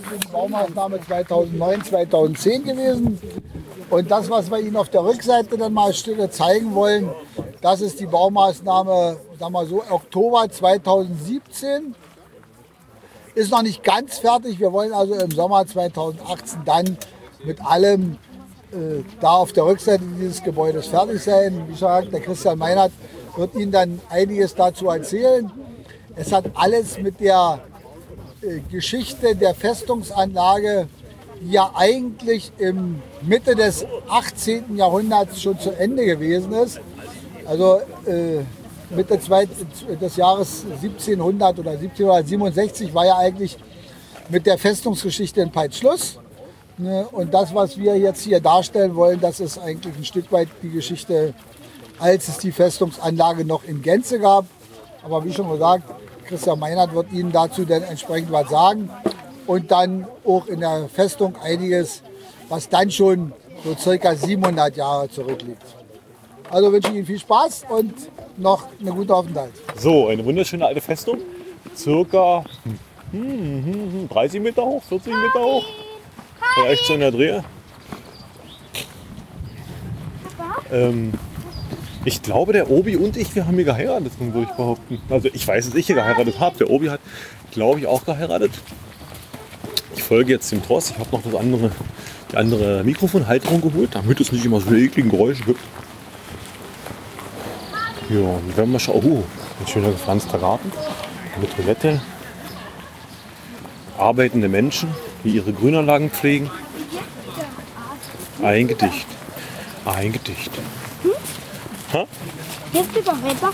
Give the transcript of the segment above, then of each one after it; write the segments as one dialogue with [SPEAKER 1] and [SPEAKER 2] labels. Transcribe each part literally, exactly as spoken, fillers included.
[SPEAKER 1] die Baumaßnahme zweitausendneun, zweitausendzehn gewesen. Und das, was wir Ihnen auf der Rückseite dann mal zeigen wollen, das ist die Baumaßnahme, sagen wir so, Oktober zweitausendsiebzehn. Ist noch nicht ganz fertig. Wir wollen also im Sommer zweitausendachtzehn dann mit allem äh, da auf der Rückseite dieses Gebäudes fertig sein. Wie gesagt, der Christian Meinert wird Ihnen dann einiges dazu erzählen. Es hat alles mit der äh, Geschichte der Festungsanlage, die ja eigentlich im Mitte des achtzehnten Jahrhunderts schon zu Ende gewesen ist. Also äh, Mitte des Jahres siebzehnhundert oder siebzehnhundertsiebenundsechzig war ja eigentlich mit der Festungsgeschichte in Peitz Schluss. Und das, was wir jetzt hier darstellen wollen, das ist eigentlich ein Stück weit die Geschichte, als es die Festungsanlage noch in Gänze gab. Aber wie schon gesagt, Christian Meinert wird Ihnen dazu dann entsprechend was sagen. Und dann auch in der Festung einiges, was dann schon so circa siebenhundert Jahre zurückliegt. Also wünsche ich Ihnen viel Spaß und noch eine gute Aufenthalt.
[SPEAKER 2] So, eine wunderschöne alte Festung. Circa hm, dreißig Meter hoch, vierzig Meter hoch. Vielleicht so in der Dreh. Ähm, ich glaube, der Obi und ich, wir haben hier geheiratet, würde ich behaupten. Also ich weiß, dass ich hier geheiratet habe. Der Obi hat, glaube ich, auch geheiratet. Ich folge jetzt dem Tross. Ich habe noch das andere, die andere Mikrofonhalterung geholt, damit es nicht immer so eklige Geräusche gibt. Ja, und wenn wir schauen, oh, ein schöner gepflanzter Garten mit Toilette, arbeitende Menschen, die ihre Grünanlagen pflegen. Ein Gedicht, ein Gedicht.
[SPEAKER 3] Hm?
[SPEAKER 2] Ha?
[SPEAKER 3] Jetzt über Wetter.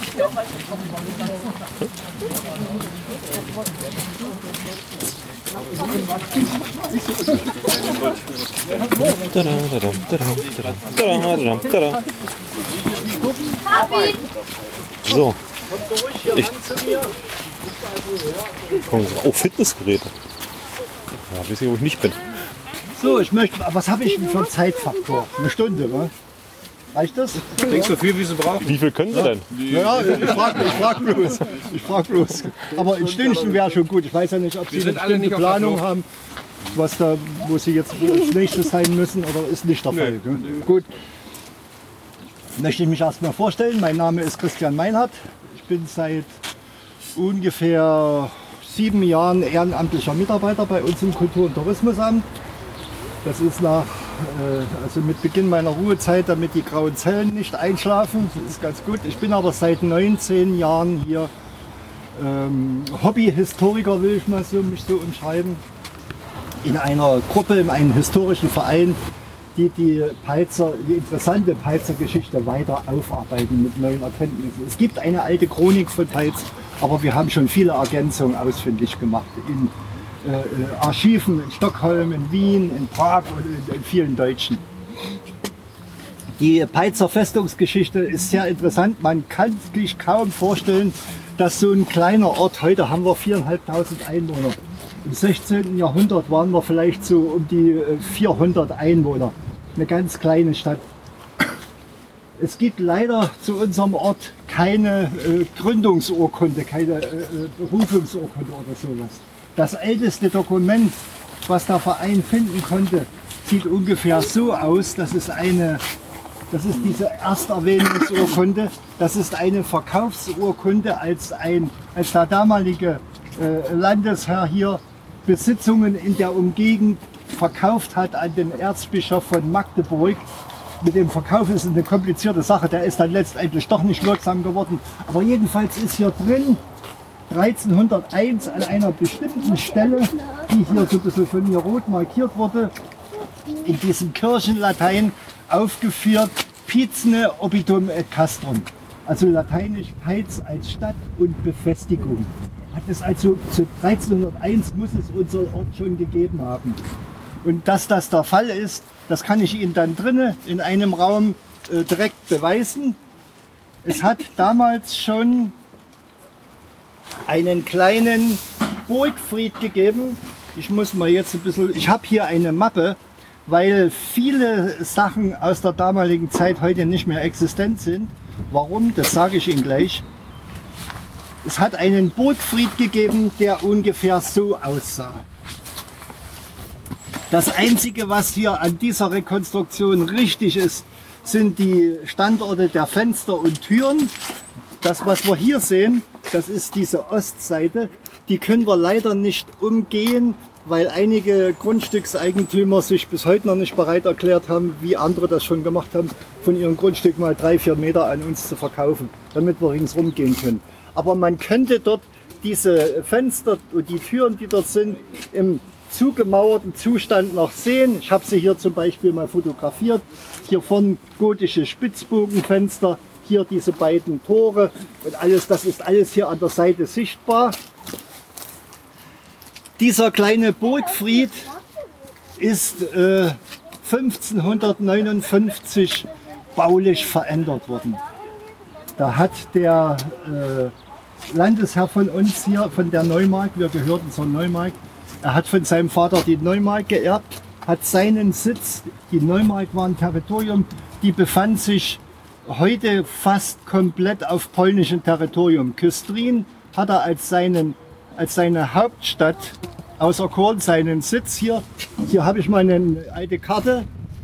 [SPEAKER 2] So. Ich. Oh, Fitnessgeräte. Ja, weiß ich, wo ich nicht bin.
[SPEAKER 4] So, ich möchte. Was habe ich denn für einen Zeitfaktor? Eine Stunde, wa? Reicht das?
[SPEAKER 5] Denkst du viel, wie sie brauchen?
[SPEAKER 2] Wie viel können Sie denn?
[SPEAKER 4] Ja, ja, ich frage ich frag bloß. Ich frag bloß. Aber ein Stündchen wäre schon gut. Ich weiß ja nicht, ob Sie eine bestimmte Planung haben, was da, wo Sie jetzt als nächstes sein müssen, oder ist nicht der Fall.
[SPEAKER 5] Nee.
[SPEAKER 4] Ne? Gut. Möchte ich mich erstmal vorstellen. Mein Name ist Christian Meinert. Ich bin seit ungefähr sieben Jahren ehrenamtlicher Mitarbeiter bei uns im Kultur- und Tourismusamt. Das ist nach, äh, also mit Beginn meiner Ruhezeit, damit die grauen Zellen nicht einschlafen. Das ist ganz gut. Ich bin aber seit neunzehn Jahren hier ähm, Hobbyhistoriker, will ich mal so, mich so umschreiben. In einer Gruppe, in einem historischen Verein, die die Peitzer, die interessante Peitzer Geschichte weiter aufarbeiten mit neuen Erkenntnissen. Es gibt eine alte Chronik von Peitz, aber wir haben schon viele Ergänzungen ausfindig gemacht in äh, Archiven in Stockholm, in Wien, in Prag und in, in vielen deutschen. Die Peitzer Festungsgeschichte ist sehr interessant. Man kann sich kaum vorstellen, dass so ein kleiner Ort, heute haben wir viertausendfünfhundert Einwohner. Im sechzehnten Jahrhundert waren wir vielleicht so um die vierhundert Einwohner. Eine ganz kleine Stadt. Es gibt leider zu unserem Ort keine äh, Gründungsurkunde, keine äh, Berufungsurkunde oder sowas. Das älteste Dokument, was der Verein finden konnte, sieht ungefähr so aus. Das ist eine, das ist diese Ersterwähnungsurkunde. Das ist eine Verkaufsurkunde, als, ein, als der damalige äh, Landesherr hier Besitzungen in der Umgegend verkauft hat an den Erzbischof von Magdeburg. Mit dem Verkauf ist eine komplizierte Sache, der ist dann letztendlich doch nicht wirksam geworden. Aber jedenfalls ist hier drin dreizehnhunderteins an einer bestimmten Stelle, die hier so ein bisschen von mir rot markiert wurde, in diesem Kirchenlatein aufgeführt, Pizne obitum et castrum. Also lateinisch Peitz als Stadt und Befestigung. Hat es also zu dreizehnhunderteins muss es unser Ort schon gegeben haben. Und dass das der Fall ist, das kann ich Ihnen dann drinnen in einem Raum äh, direkt beweisen. Es hat damals schon einen kleinen Burgfried gegeben. Ich muss mal jetzt ein bisschen, ich habe hier eine Mappe, weil viele Sachen aus der damaligen Zeit heute nicht mehr existent sind. Warum? Das sage ich Ihnen gleich. Es hat einen Burgfried gegeben, der ungefähr so aussah. Das Einzige, was hier an dieser Rekonstruktion richtig ist, sind die Standorte der Fenster und Türen. Das, was wir hier sehen, das ist diese Ostseite. Die können wir leider nicht umgehen, weil einige Grundstückseigentümer sich bis heute noch nicht bereit erklärt haben, wie andere das schon gemacht haben, von ihrem Grundstück mal drei, vier Meter an uns zu verkaufen, damit wir ringsrum gehen können. Aber man könnte dort diese Fenster und die Türen, die dort sind, im zugemauerten Zustand noch sehen. Ich habe sie hier zum Beispiel mal fotografiert. Hier vorne gotische Spitzbogenfenster, hier diese beiden Tore und alles, das ist alles hier an der Seite sichtbar. Dieser kleine Burgfried ist äh, fünfzehnhundertneunundfünfzig baulich verändert worden. Da hat der äh, Landesherr von uns hier, von der Neumark, wir gehörten zur Neumark, er hat von seinem Vater die Neumark geerbt, hat seinen Sitz, die Neumark war ein Territorium, die befand sich heute fast komplett auf polnischem Territorium. Küstrin hat er als, seinen, als seine Hauptstadt außer Korn seinen Sitz hier. Hier habe ich mal eine alte Karte.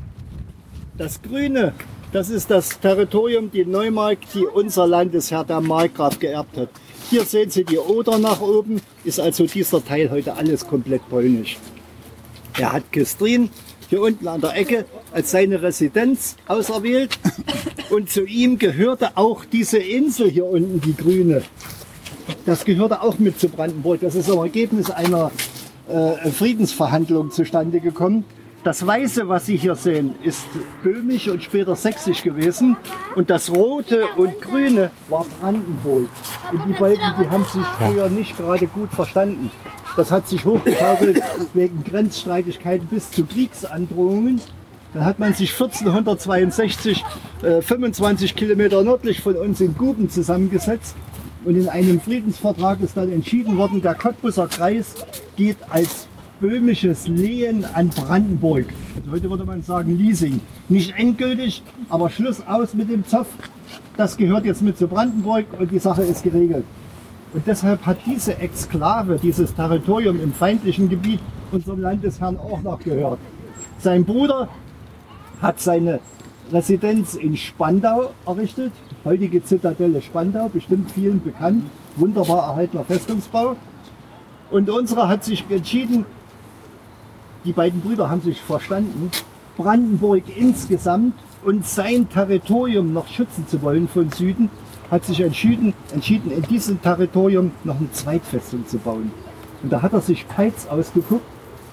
[SPEAKER 4] Das Grüne, das ist das Territorium, die Neumark, die unser Landesherr, der Markgraf, geerbt hat. Hier sehen Sie die Oder nach oben, ist also dieser Teil heute alles komplett polnisch. Er hat Küstrin hier unten an der Ecke als seine Residenz auserwählt und zu ihm gehörte auch diese Insel hier unten, die Grüne. Das gehörte auch mit zu Brandenburg. Das ist am Ergebnis einer äh, Friedensverhandlung zustande gekommen. Das Weiße, was Sie hier sehen, ist böhmisch und später sächsisch gewesen. Und das Rote und Grüne war Brandenburg. Und die beiden, die haben sich früher nicht gerade gut verstanden. Das hat sich hochgeschaukelt wegen Grenzstreitigkeiten bis zu Kriegsandrohungen. Dann hat man sich vierzehnhundertzweiundsechzig, äh, fünfundzwanzig Kilometer nördlich von uns in Guben zusammengesetzt. Und in einem Friedensvertrag ist dann entschieden worden, der Cottbuser Kreis geht als böhmisches Lehen an Brandenburg. Also heute würde man sagen Leasing. Nicht endgültig, aber Schluss aus mit dem Zoff. Das gehört jetzt mit zu Brandenburg und die Sache ist geregelt. Und deshalb hat diese Exklave, dieses Territorium im feindlichen Gebiet unserem Landesherrn auch noch gehört. Sein Bruder hat seine Residenz in Spandau errichtet, heutige Zitadelle Spandau, bestimmt vielen bekannt, wunderbar erhaltener Festungsbau. Und unserer hat sich entschieden, die beiden Brüder haben sich verstanden, Brandenburg insgesamt und sein Territorium noch schützen zu wollen von Süden, hat sich entschieden, entschieden, in diesem Territorium noch eine Zweitfestung zu bauen. Und da hat er sich Peitz ausgeguckt.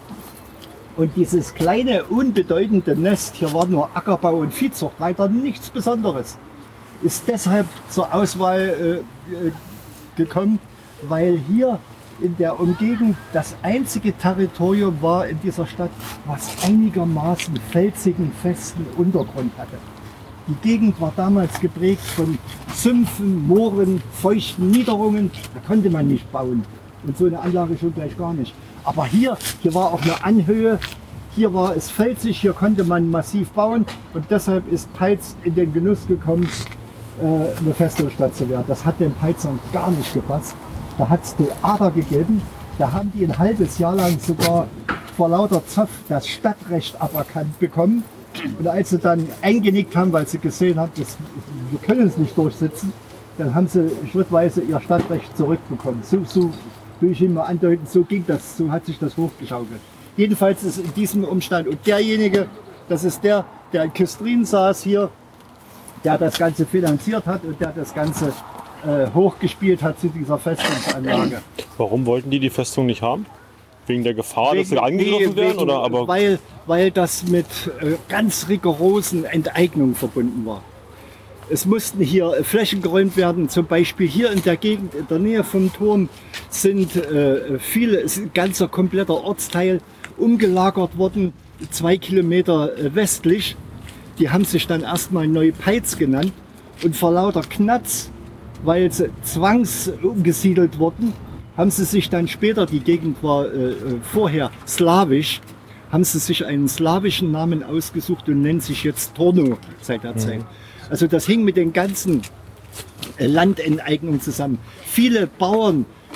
[SPEAKER 4] Und dieses kleine, unbedeutende Nest, hier war nur Ackerbau und Viehzucht, weiter nichts Besonderes, ist deshalb zur Auswahl äh, gekommen, weil hier in der Umgebung das einzige Territorium war in dieser Stadt, was einigermaßen felsigen, festen Untergrund hatte. Die Gegend war damals geprägt von Sümpfen, Mooren, feuchten Niederungen, da konnte man nicht bauen. Und so eine Anlage schon gleich gar nicht. Aber hier, hier war auch eine Anhöhe, hier war es felsig, hier konnte man massiv bauen. Und deshalb ist Peitz in den Genuss gekommen, eine Festungsstadt zu werden. Das hat den Peitzern gar nicht gepasst. Da hat es Theater gegeben, da haben die ein halbes Jahr lang sogar vor lauter Zoff das Stadtrecht aberkannt bekommen. Und als sie dann eingenickt haben, weil sie gesehen haben, das, wir können es nicht durchsetzen, dann haben sie schrittweise ihr Stadtrecht zurückbekommen. So, so will ich Ihnen mal andeuten, so ging das, so hat sich das hochgeschaukelt. Jedenfalls ist in diesem Umstand, und derjenige, das ist der, der in Küstrin saß hier, der das Ganze finanziert hat und der das Ganze äh, hochgespielt hat zu dieser Festungsanlage.
[SPEAKER 2] Warum wollten die die Festung nicht haben? Wegen der Gefahr,
[SPEAKER 4] Wegen,
[SPEAKER 2] dass sie angegriffen
[SPEAKER 4] nee,
[SPEAKER 2] werden?
[SPEAKER 4] wegen,
[SPEAKER 2] Oder, aber
[SPEAKER 4] weil, weil das mit äh, ganz rigorosen Enteignungen verbunden war. Es mussten hier Flächen geräumt werden, zum Beispiel hier in der Gegend, in der Nähe vom Turm, sind äh, viele, ist ein ganzer kompletter Ortsteil umgelagert worden, zwei Kilometer äh, westlich. Die haben sich dann erstmal Neupeitz genannt und vor lauter Knatz, weil sie zwangs umgesiedelt wurden, haben sie sich dann später, die Gegend war äh, vorher slawisch, haben sie sich einen slawischen Namen ausgesucht und nennen sich jetzt Torno seit der mhm. Zeit. Also das hing mit den ganzen Landenteignungen zusammen. Viele Bauern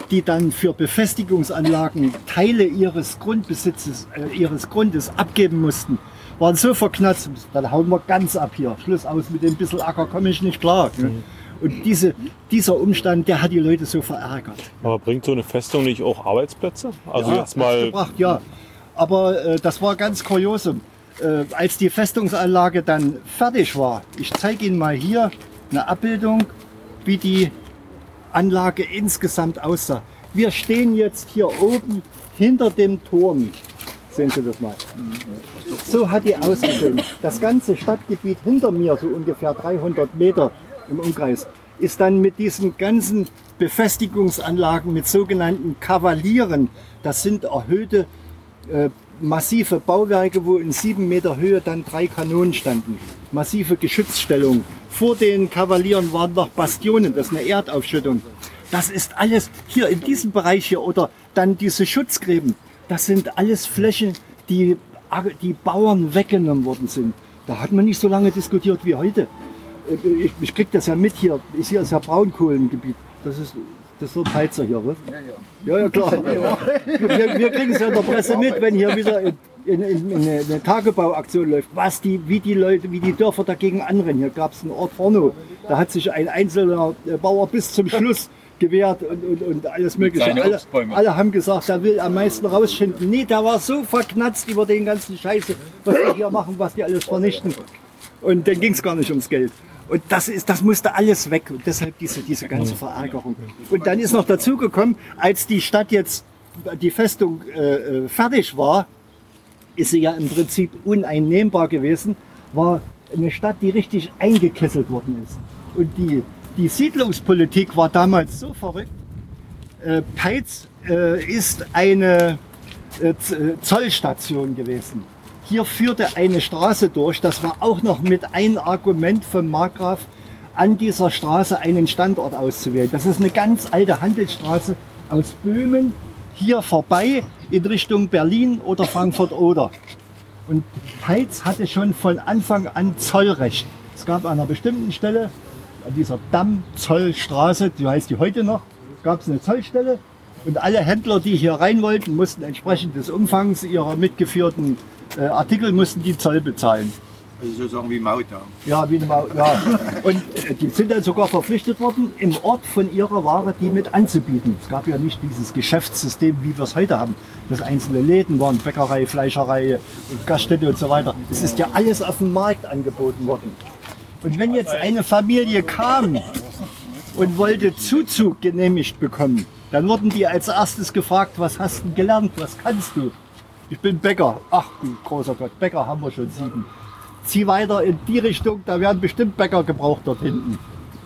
[SPEAKER 4] die dann für Befestigungsanlagen Teile ihres Grundbesitzes, äh, ihres Grundes abgeben mussten, waren so verknatzt, dann hauen wir ganz ab hier. Schluss aus mit dem bisschen Acker, komme ich nicht klar. Ne? Und diese, dieser Umstand, der hat die Leute so verärgert.
[SPEAKER 2] Aber bringt so eine Festung nicht auch Arbeitsplätze? Also
[SPEAKER 4] ja,
[SPEAKER 2] jetzt mal.
[SPEAKER 4] Gebracht, ja, aber äh, das war ganz kuriosum. Äh, als die Festungsanlage dann fertig war, ich zeige Ihnen mal hier eine Abbildung, wie die Anlage insgesamt aussah. Wir stehen jetzt hier oben hinter dem Turm. Sehen Sie das mal. So hat die ausgesehen. Das ganze Stadtgebiet hinter mir, so ungefähr dreihundert Meter im Umkreis, ist dann mit diesen ganzen Befestigungsanlagen, mit sogenannten Kavalieren, das sind erhöhte, äh, massive Bauwerke, wo in sieben Meter Höhe dann drei Kanonen standen. Massive Geschützstellungen. Vor den Kavalieren waren noch Bastionen, das ist eine Erdaufschüttung. Das ist alles hier in diesem Bereich hier oder dann diese Schutzgräben. Das sind alles Flächen, die, die Bauern weggenommen worden sind. Da hat man nicht so lange diskutiert wie heute. Ich, ich kriege das ja mit hier. Ist hier ist ja Braunkohlengebiet. Das ist, das ist so ein Heizer hier, was? Ja, ja, klar. Wir, wir kriegen es ja in der Presse mit, wenn hier wieder in, in, in eine, eine Tagebauaktion läuft. Was die, wie die Leute, wie die Dörfer dagegen anrennen. Hier gab es einen Ort Forno. Da hat sich ein einzelner Bauer bis zum Schluss gewehrt und, und, und alles Mögliche. Alle, alle haben gesagt, der will am meisten rausschinden. Nee, der war so verknatzt über den ganzen Scheiße, was die hier machen, was die alles vernichten. Und dann ging es gar nicht ums Geld. Und das, ist, das musste alles weg. Und deshalb diese, diese ganze Verärgerung. Und dann ist noch dazu gekommen, als die Stadt jetzt, die Festung äh, fertig war, ist sie ja im Prinzip uneinnehmbar gewesen, war eine Stadt, die richtig eingekesselt worden ist. Und die Die Siedlungspolitik war damals so verrückt. Äh, Peitz äh, ist eine äh, Zollstation gewesen. Hier führte eine Straße durch, das war auch noch mit ein Argument vom Markgraf, an dieser Straße einen Standort auszuwählen. Das ist eine ganz alte Handelsstraße aus Böhmen, hier vorbei in Richtung Berlin oder Frankfurt-Oder. Und Peitz hatte schon von Anfang an Zollrecht. Es gab an einer bestimmten Stelle, an dieser Damm-Zollstraße, die heißt die heute noch, gab es eine Zollstelle und alle Händler, die hier rein wollten, mussten entsprechend des Umfangs ihrer mitgeführten äh, Artikel mussten die Zoll bezahlen.
[SPEAKER 5] Also sozusagen wie Maut da.
[SPEAKER 4] Ja, wie eine Maut, ja. Und äh, die sind dann sogar verpflichtet worden, im Ort von ihrer Ware die mit anzubieten. Es gab ja nicht dieses Geschäftssystem, wie wir es heute haben, dass einzelne Läden waren, Bäckerei, Fleischerei, Gaststätte und so weiter. Es ist ja alles auf dem Markt angeboten worden. Und wenn jetzt eine Familie kam und wollte Zuzug genehmigt bekommen, dann wurden die als erstes gefragt, was hast du gelernt, was kannst du? Ich bin Bäcker. Ach du großer Gott, Bäcker haben wir schon sieben. Zieh weiter in die Richtung, da werden bestimmt Bäcker gebraucht dort hinten.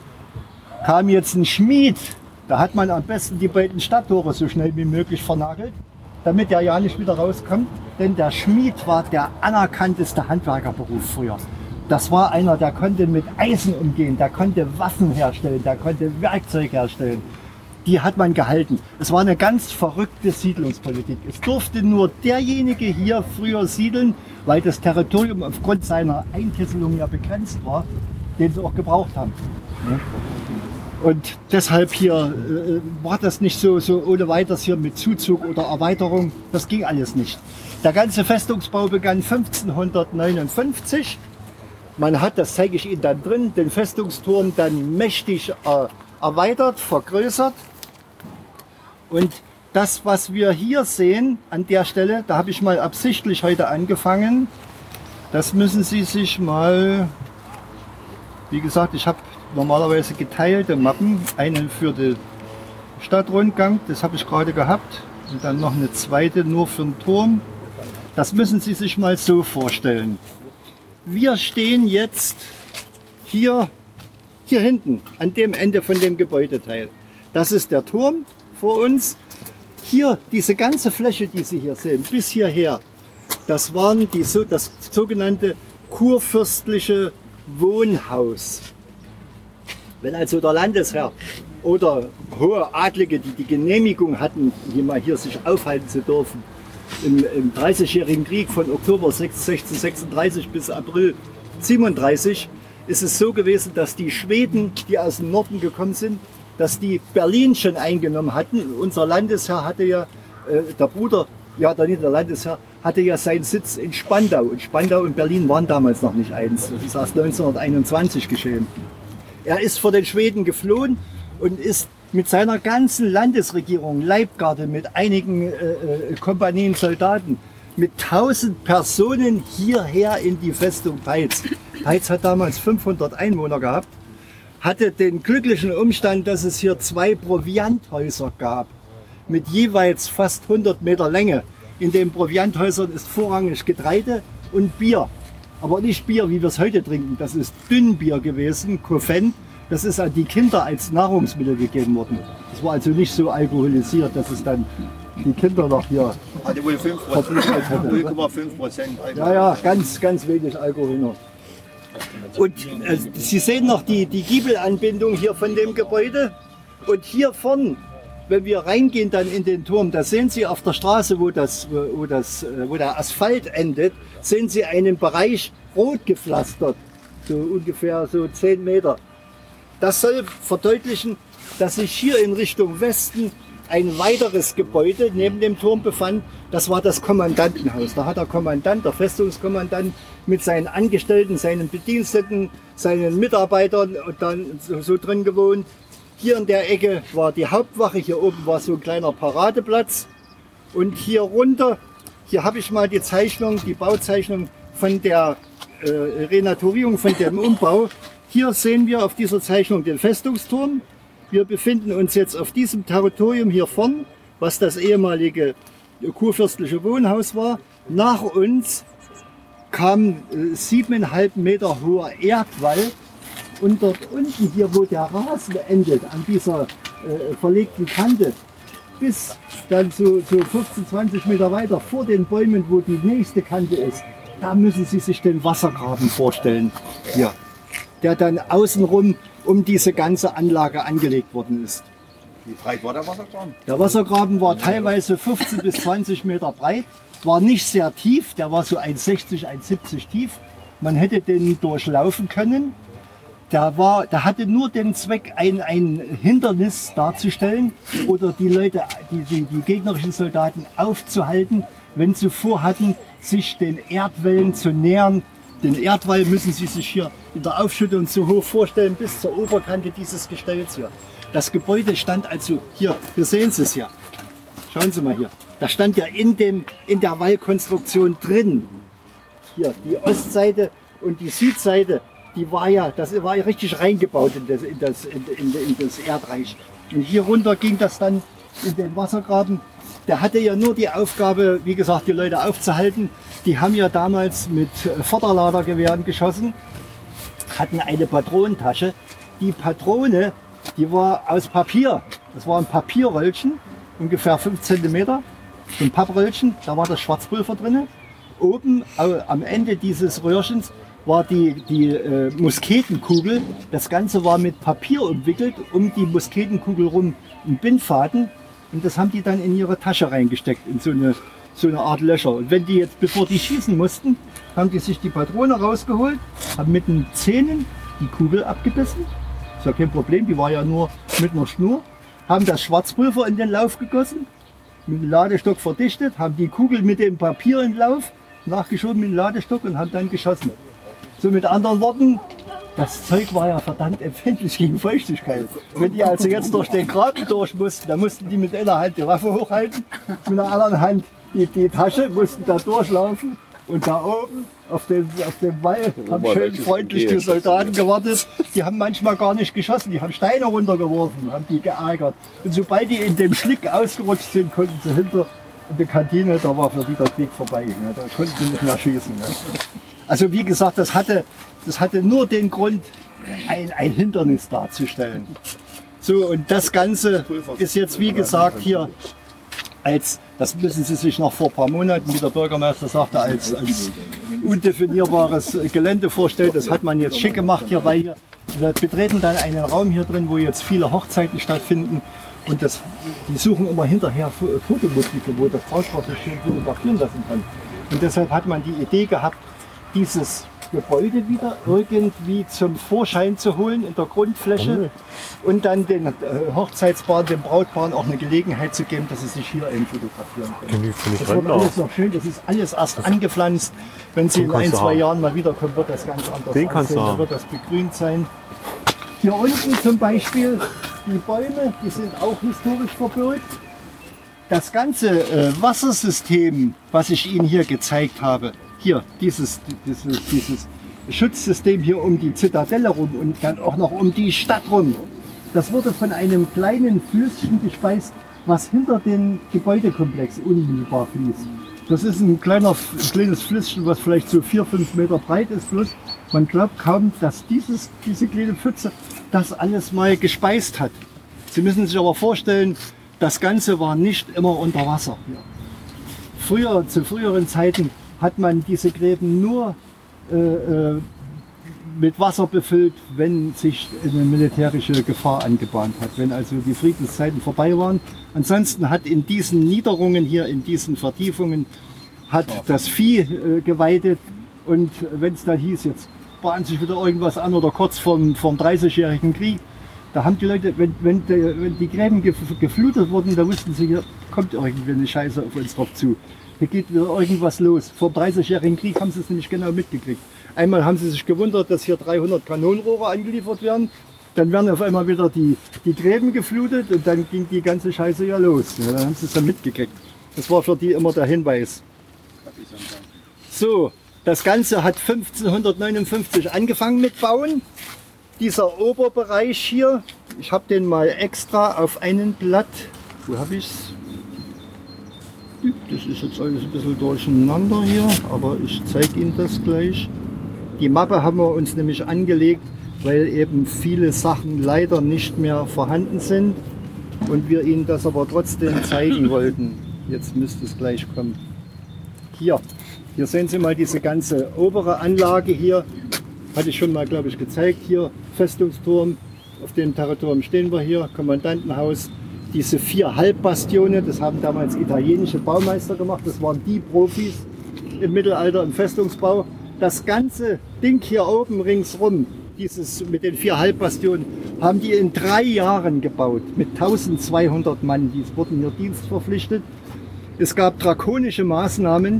[SPEAKER 4] Kam jetzt ein Schmied, da hat man am besten die beiden Stadttore so schnell wie möglich vernagelt, damit der ja nicht wieder rauskommt. Denn der Schmied war der anerkannteste Handwerkerberuf früher. Das war einer, der konnte mit Eisen umgehen, der konnte Waffen herstellen, der konnte Werkzeug herstellen. Die hat man gehalten. Es war eine ganz verrückte Siedlungspolitik. Es durfte nur derjenige hier früher siedeln, weil das Territorium aufgrund seiner Einkesselung ja begrenzt war, den sie auch gebraucht haben. Und deshalb hier äh, war das nicht so, so ohne weiteres hier mit Zuzug oder Erweiterung. Das ging alles nicht. Der ganze Festungsbau begann fünfzehnhundertneunundfünfzig. Man hat, das zeige ich Ihnen dann drin, den Festungsturm dann mächtig äh, erweitert, vergrößert. Und das, was wir hier sehen an der Stelle, da habe ich mal absichtlich heute angefangen. Das müssen Sie sich mal, wie gesagt, ich habe normalerweise geteilte Mappen. Einen für den Stadtrundgang, das habe ich gerade gehabt. Und dann noch eine zweite nur für den Turm. Das müssen Sie sich mal so vorstellen. Wir stehen jetzt hier, hier hinten, an dem Ende von dem Gebäudeteil. Das ist der Turm vor uns. Hier, diese ganze Fläche, die Sie hier sehen, bis hierher, das waren die, das sogenannte kurfürstliche Wohnhaus. Wenn also der Landesherr oder hohe Adlige, die die Genehmigung hatten, hier mal hier sich aufhalten zu dürfen, im, im dreißigjährigen Krieg von Oktober sechzehnhundertsechsunddreißig bis April siebenunddreißig, ist es so gewesen, dass die Schweden, die aus dem Norden gekommen sind, dass die Berlin schon eingenommen hatten. Unser Landesherr hatte ja, äh, der Bruder, ja, der nicht der Landesherr, hatte ja seinen Sitz in Spandau. Und Spandau und Berlin waren damals noch nicht eins. Das ist erst neunzehnhunderteinundzwanzig geschehen. Er ist vor den Schweden geflohen und ist mit seiner ganzen Landesregierung, Leibgarde, mit einigen äh, Kompanien Soldaten, mit tausend Personen hierher in die Festung Peitz. Peitz hat damals fünfhundert Einwohner gehabt, hatte den glücklichen Umstand, dass es hier zwei Provianthäuser gab, mit jeweils fast hundert Meter Länge. In den Provianthäusern ist vorrangig Getreide und Bier. Aber nicht Bier, wie wir es heute trinken. Das ist Dünnbier gewesen, Koffen. Das ist an die Kinder als Nahrungsmittel gegeben worden. Das war also nicht so alkoholisiert, dass es dann die Kinder noch hier
[SPEAKER 5] Hatte wohl fünf Prozent. null Komma fünf Prozent.
[SPEAKER 4] Ja, ja, ganz, ganz wenig Alkohol noch. Und äh, Sie sehen noch die, die Giebelanbindung hier von dem Gebäude. Und hier vorn, wenn wir reingehen dann in den Turm, da sehen Sie auf der Straße, wo, das, wo, das, wo der Asphalt endet, sehen Sie einen Bereich rot gepflastert, so ungefähr so zehn Meter. Das soll verdeutlichen, dass sich hier in Richtung Westen ein weiteres Gebäude neben dem Turm befand. Das war das Kommandantenhaus. Da hat der Kommandant, der Festungskommandant mit seinen Angestellten, seinen Bediensteten, seinen Mitarbeitern und dann so, so drin gewohnt. Hier in der Ecke war die Hauptwache, hier oben war so ein kleiner Paradeplatz. Und hier runter, hier habe ich mal die Zeichnung, die Bauzeichnung von der äh, Renaturierung, von dem Umbau. Hier sehen wir auf dieser Zeichnung den Festungsturm. Wir befinden uns jetzt auf diesem Territorium hier vorn, was das ehemalige kurfürstliche Wohnhaus war. Nach uns kam äh, siebeneinhalb Meter hoher Erdwall. Und dort unten hier, wo der Rasen endet, an dieser äh, verlegten Kante, bis dann so, so fünfzehn, zwanzig Meter weiter vor den Bäumen, wo die nächste Kante ist, da müssen Sie sich den Wassergraben vorstellen, hier, der dann außenrum um diese ganze Anlage angelegt worden ist.
[SPEAKER 5] Wie breit war der Wassergraben?
[SPEAKER 4] Der Wassergraben war teilweise fünfzehn bis zwanzig Meter breit, war nicht sehr tief, der war so eins sechzig, eins siebzig tief. Man hätte den durchlaufen können. Der, war, der hatte nur den Zweck, ein, ein Hindernis darzustellen oder die Leute, die, die, die gegnerischen Soldaten aufzuhalten, wenn sie vorhatten, sich den Erdwällen zu nähern. Den Erdwall müssen Sie sich hier in der Aufschüttung so hoch vorstellen, bis zur Oberkante dieses Gestells hier. Das Gebäude stand also hier, wir sehen Sie es hier. Schauen Sie mal hier. Da stand ja in, dem, in der Wallkonstruktion drin. Hier, die Ostseite und die Südseite. Die war ja, das war ja richtig reingebaut in das, in, das, in, in, in das Erdreich. Und hier runter ging das dann in den Wassergraben. Der hatte ja nur die Aufgabe, wie gesagt, die Leute aufzuhalten. Die haben ja damals mit Vorderladergewehren geschossen, hatten eine Patronentasche. Die Patrone, die war aus Papier. Das war ein Papierröllchen, ungefähr fünf Zentimeter. Ein Pappröllchen, da war das Schwarzpulver drin. Oben am Ende dieses Röhrchens war die, die äh, Musketenkugel. Das Ganze war mit Papier umwickelt, um die Musketenkugel rum ein Bindfaden. Und das haben die dann in ihre Tasche reingesteckt, in so eine, so eine Art Löcher. Und wenn die jetzt, bevor die schießen mussten, haben die sich die Patrone rausgeholt, haben mit den Zähnen die Kugel abgebissen. Ist ja kein Problem, die war ja nur mit einer Schnur. Haben das Schwarzpulver in den Lauf gegossen, mit dem Ladestock verdichtet, haben die Kugel mit dem Papier in den Lauf nachgeschoben mit dem Ladestock und haben dann geschossen. So mit anderen Worten, das Zeug war ja verdammt empfindlich gegen Feuchtigkeit. Wenn die also jetzt durch den Graben durch mussten, dann mussten die mit einer Hand die Waffe hochhalten, mit der anderen Hand die, die Tasche, mussten da durchlaufen und da oben auf dem, auf dem Wall haben schön freundlich die Soldaten gewartet. Die haben manchmal gar nicht geschossen, die haben Steine runtergeworfen, haben die geärgert. Und sobald die in dem Schlick ausgerutscht sind, konnten sie hinter in der Kantine, da war für die der Krieg vorbei. Ne? Da konnten sie nicht mehr schießen. Ne? Also wie gesagt, das hatte, das hatte nur den Grund, ein, ein Hindernis darzustellen. So, und das Ganze ist jetzt, wie gesagt, hier als, das müssen Sie sich noch vor ein paar Monaten, wie der Bürgermeister sagte, als, als undefinierbares Gelände vorstellen. Das hat man jetzt schick gemacht hier, weil hier, wir betreten dann einen Raum hier drin, wo jetzt viele Hochzeiten stattfinden. Und das, die suchen immer hinterher Fotomotive, wo das Brautpaar sich schön fotografieren lassen kann. Und deshalb hat man die Idee gehabt, dieses Gebäude wieder irgendwie zum Vorschein zu holen in der Grundfläche und dann den äh, Hochzeitspaaren, den Brautpaaren auch eine Gelegenheit zu geben, dass sie sich hier eben fotografieren können. Das wird alles noch schön, das ist alles erst angepflanzt. Wenn sie in ein, zwei Jahren mal wiederkommen, wird das ganz anders
[SPEAKER 2] Den kannst
[SPEAKER 4] aussehen.
[SPEAKER 2] du
[SPEAKER 4] Da wird das begrünt sein. Hier unten zum Beispiel, die Bäume, die sind auch historisch verbürgt. Das ganze äh, Wassersystem, was ich Ihnen hier gezeigt habe, hier dieses, dieses, dieses Schutzsystem hier um die Zitadelle rum und dann auch noch um die Stadt rum, das wurde von einem kleinen Flüsschen gespeist, was hinter dem Gebäudekomplex unmittelbar fließt. Das ist ein, kleiner, ein kleines Flüsschen, was vielleicht so vier, fünf Meter breit ist. Bloß man glaubt kaum, dass dieses, diese kleine Pfütze das alles mal gespeist hat. Sie müssen sich aber vorstellen, das Ganze war nicht immer unter Wasser. Früher, zu früheren Zeiten hat man diese Gräben nur äh, äh, mit Wasser befüllt, wenn sich eine militärische Gefahr angebahnt hat, wenn also die Friedenszeiten vorbei waren. Ansonsten hat in diesen Niederungen hier, in diesen Vertiefungen, hat das Vieh äh, geweidet. Und wenn es da hieß, jetzt bahnt sich wieder irgendwas an oder kurz vorm, vorm dreißigjährigen Krieg, da haben die Leute, wenn, wenn, die, wenn die Gräben geflutet wurden, da wussten sie, hier kommt irgendwie eine Scheiße auf uns drauf zu. Hier geht wieder irgendwas los. Vor dem dreißigjährigen Krieg haben sie es nämlich genau mitgekriegt. Einmal haben sie sich gewundert, dass hier dreihundert Kanonenrohre angeliefert werden. Dann werden auf einmal wieder die, die Gräben geflutet und dann ging die ganze Scheiße ja los. Ja, dann haben sie es dann mitgekriegt. Das war für die immer der Hinweis. So, das Ganze hat fünfzehnhundertneunundfünfzig angefangen mit Bauen. Dieser Oberbereich hier, ich habe den mal extra auf einen Blatt, wo habe ich es? Das ist jetzt alles ein bisschen durcheinander hier, aber ich zeige Ihnen das gleich. Die Mappe haben wir uns nämlich angelegt, weil eben viele Sachen leider nicht mehr vorhanden sind und wir Ihnen das aber trotzdem zeigen wollten. Jetzt müsste es gleich kommen. Hier, hier sehen Sie mal diese ganze obere Anlage hier. Hatte ich schon mal, glaube ich, gezeigt. Hier Festungsturm, auf dem Territorium stehen wir hier, Kommandantenhaus. Diese vier Halbbastione, das haben damals italienische Baumeister gemacht, das waren die Profis im Mittelalter im Festungsbau. Das ganze Ding hier oben ringsrum, dieses mit den vier Halbbastionen, haben die in drei Jahren gebaut, mit eintausendzweihundert Mann. Die wurden hier dienstverpflichtet. Es gab drakonische Maßnahmen,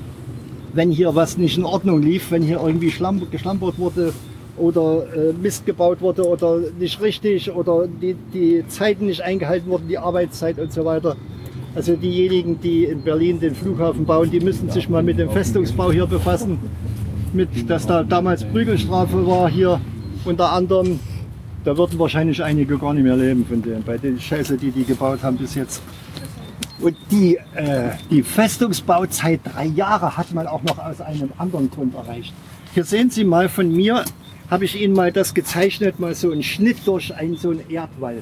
[SPEAKER 4] wenn hier was nicht in Ordnung lief, wenn hier irgendwie Schlamm, geschlampert wurde oder äh, Mist gebaut wurde oder nicht richtig oder die, die Zeiten nicht eingehalten wurden, die Arbeitszeit und so weiter. Also diejenigen, die in Berlin den Flughafen bauen, die müssen sich mal mit dem Festungsbau hier befassen. Mit, dass da damals Prügelstrafe war hier unter anderem. Da würden wahrscheinlich einige gar nicht mehr leben von denen, bei den Scheiße, die die gebaut haben bis jetzt. Und die, äh, die Festungsbauzeit, drei Jahre, hat man auch noch aus einem anderen Grund erreicht. Hier sehen Sie mal von mir, habe ich Ihnen mal das gezeichnet, mal so einen Schnitt durch einen so einen Erdwall.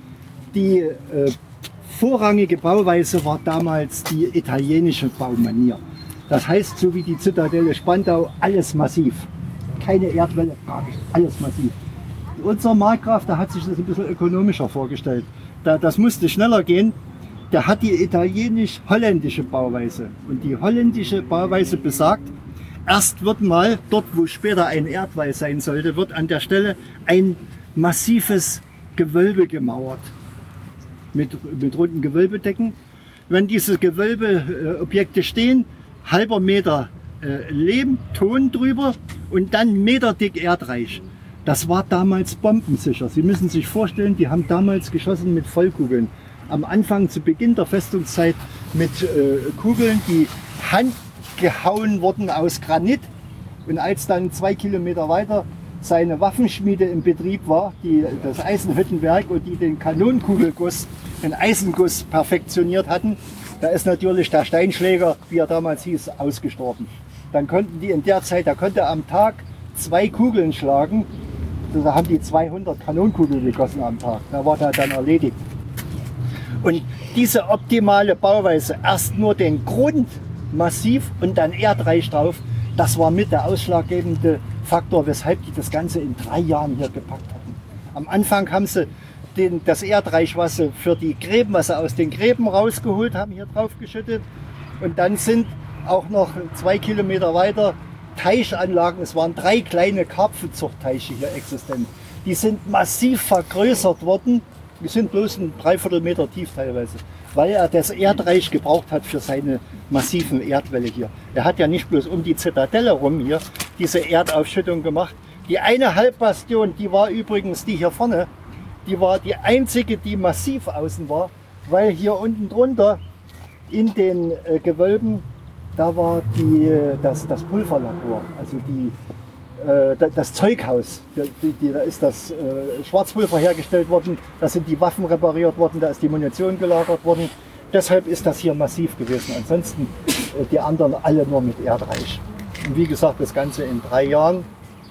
[SPEAKER 4] Die äh, vorrangige Bauweise war damals die italienische Baumanier. Das heißt, so wie die Zitadelle Spandau, alles massiv. Keine Erdwelle, gar nicht, alles massiv. Unser Markgraf, der hat sich das ein bisschen ökonomischer vorgestellt. Da, das musste schneller gehen. Der hat die italienisch-holländische Bauweise. Und die holländische Bauweise besagt, erst wird mal, dort wo später ein Erdwall sein sollte, wird an der Stelle ein massives Gewölbe gemauert. Mit, mit runden Gewölbedecken. Wenn diese Gewölbeobjekte stehen, halber Meter äh, Lehm, Ton drüber und dann meterdick Erdreich. Das war damals bombensicher. Sie müssen sich vorstellen, die haben damals geschossen mit Vollkugeln. Am Anfang, zu Beginn der Festungszeit, mit äh, Kugeln, die handgehauen wurden aus Granit. Und als dann zwei Kilometer weiter seine Waffenschmiede im Betrieb war, die, das Eisenhüttenwerk und die den Kanonenkugelguss, den Eisenguss perfektioniert hatten, da ist natürlich der Steinschläger, wie er damals hieß, ausgestorben. Dann konnten die in der Zeit, da konnte er am Tag zwei Kugeln schlagen. Da haben die zweihundert Kanonenkugeln gegossen am Tag. Da war der dann erledigt. Und diese optimale Bauweise, erst nur den Grund massiv und dann erdreich drauf, das war mit der ausschlaggebende Faktor, weshalb die das Ganze in drei Jahren hier gepackt hatten. Am Anfang haben sie den, das Erdreich, was sie für die Gräben, was sie aus den Gräben rausgeholt haben, hier drauf geschüttet. Und dann sind auch noch zwei Kilometer weiter Teichanlagen, es waren drei kleine Karpfenzuchtteiche hier existent. Die sind massiv vergrößert worden, die sind bloß ein Dreiviertelmeter tief teilweise, weil er das Erdreich gebraucht hat für seine massiven Erdwälle hier. Er hat ja nicht bloß um die Zitadelle rum hier diese Erdaufschüttung gemacht. Die eine Halbbastion, die war übrigens die hier vorne, die war die einzige, die massiv außen war, weil hier unten drunter in den äh, Gewölben, da war die, das, das Pulverlabor, also die, äh, das Zeughaus. Die, die, da ist das äh, Schwarzpulver hergestellt worden, da sind die Waffen repariert worden, da ist die Munition gelagert worden. Deshalb ist das hier massiv gewesen. Ansonsten äh, die anderen alle nur mit Erdreich. Und wie gesagt, das Ganze in drei Jahren.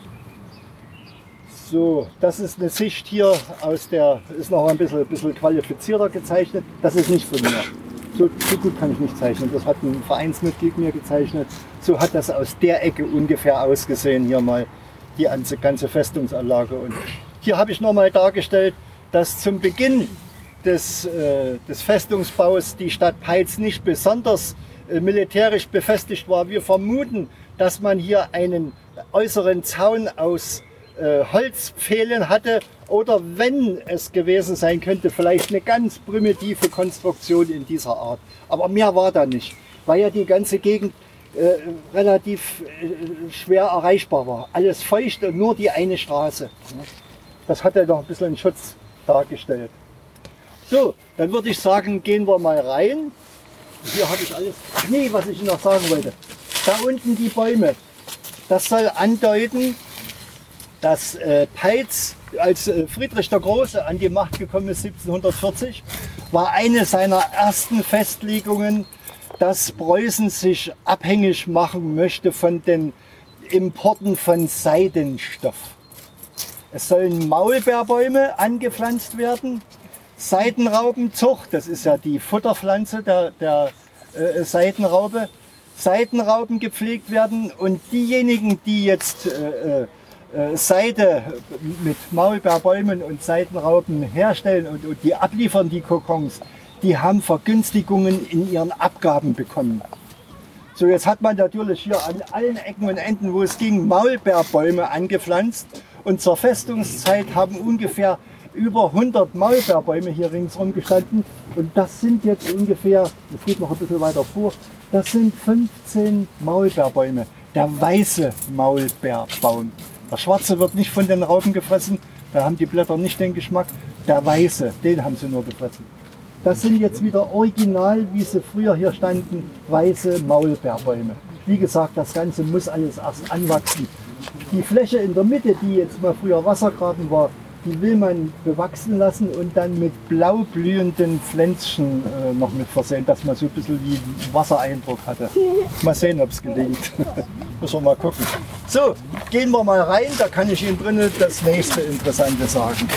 [SPEAKER 4] So, das ist eine Sicht hier aus der, ist noch ein bisschen, bisschen qualifizierter gezeichnet. Das ist nicht von mir. So, so gut kann ich nicht zeichnen. Das hat ein Vereinsmitglied mir gezeichnet. So hat das aus der Ecke ungefähr ausgesehen hier mal, die ganze Festungsanlage. Und hier habe ich nochmal dargestellt, dass zum Beginn des, äh, des Festungsbaus die Stadt Peitz nicht besonders äh, militärisch befestigt war. Wir vermuten, dass man hier einen äußeren Zaun aus äh, Holzpfählen hatte oder, wenn es gewesen sein könnte, vielleicht eine ganz primitive Konstruktion in dieser Art. Aber mehr war da nicht, weil ja die ganze Gegend äh, relativ äh, schwer erreichbar war. Alles feucht und nur die eine Straße. Das hat ja noch ein bisschen einen Schutz dargestellt. So, dann würde ich sagen, gehen wir mal rein. Hier habe ich alles. Ach nee, was ich noch sagen wollte. Da unten die Bäume. Das soll andeuten, dass äh, Peitz, als äh, Friedrich der Große an die Macht gekommen ist, siebzehnhundertvierzig, war eine seiner ersten Festlegungen, dass Preußen sich abhängig machen möchte von den Importen von Seidenstoff. Es sollen Maulbeerbäume angepflanzt werden, Seidenraubenzucht, das ist ja die Futterpflanze der, der äh, Seidenraube, Seidenrauben gepflegt werden, und diejenigen, die jetzt äh, äh, Seide mit Maulbeerbäumen und Seidenrauben herstellen und, und die abliefern, die Kokons, die haben Vergünstigungen in ihren Abgaben bekommen. So, jetzt hat man natürlich hier an allen Ecken und Enden, wo es ging, Maulbeerbäume angepflanzt, und zur Festungszeit haben ungefähr über hundert Maulbeerbäume hier ringsherum gestanden, und das sind jetzt ungefähr, das geht noch ein bisschen weiter vor, das sind fünfzehn Maulbeerbäume. Der weiße Maulbeerbaum. Der schwarze wird nicht von den Raupen gefressen, da haben die Blätter nicht den Geschmack. Der weiße, den haben sie nur gefressen. Das sind jetzt wieder original, wie sie früher hier standen, weiße Maulbeerbäume. Wie gesagt, das Ganze muss alles erst anwachsen. Die Fläche in der Mitte, die jetzt mal früher Wassergraben war, die will man bewachsen lassen und dann mit blau blühenden Pflänzchen äh, noch mit versehen, dass man so ein bisschen wie Wassereindruck hatte. Mal sehen, ob es gelingt. Müssen wir mal gucken. So, gehen wir mal rein, da kann ich Ihnen drinnen das nächste Interessante sagen.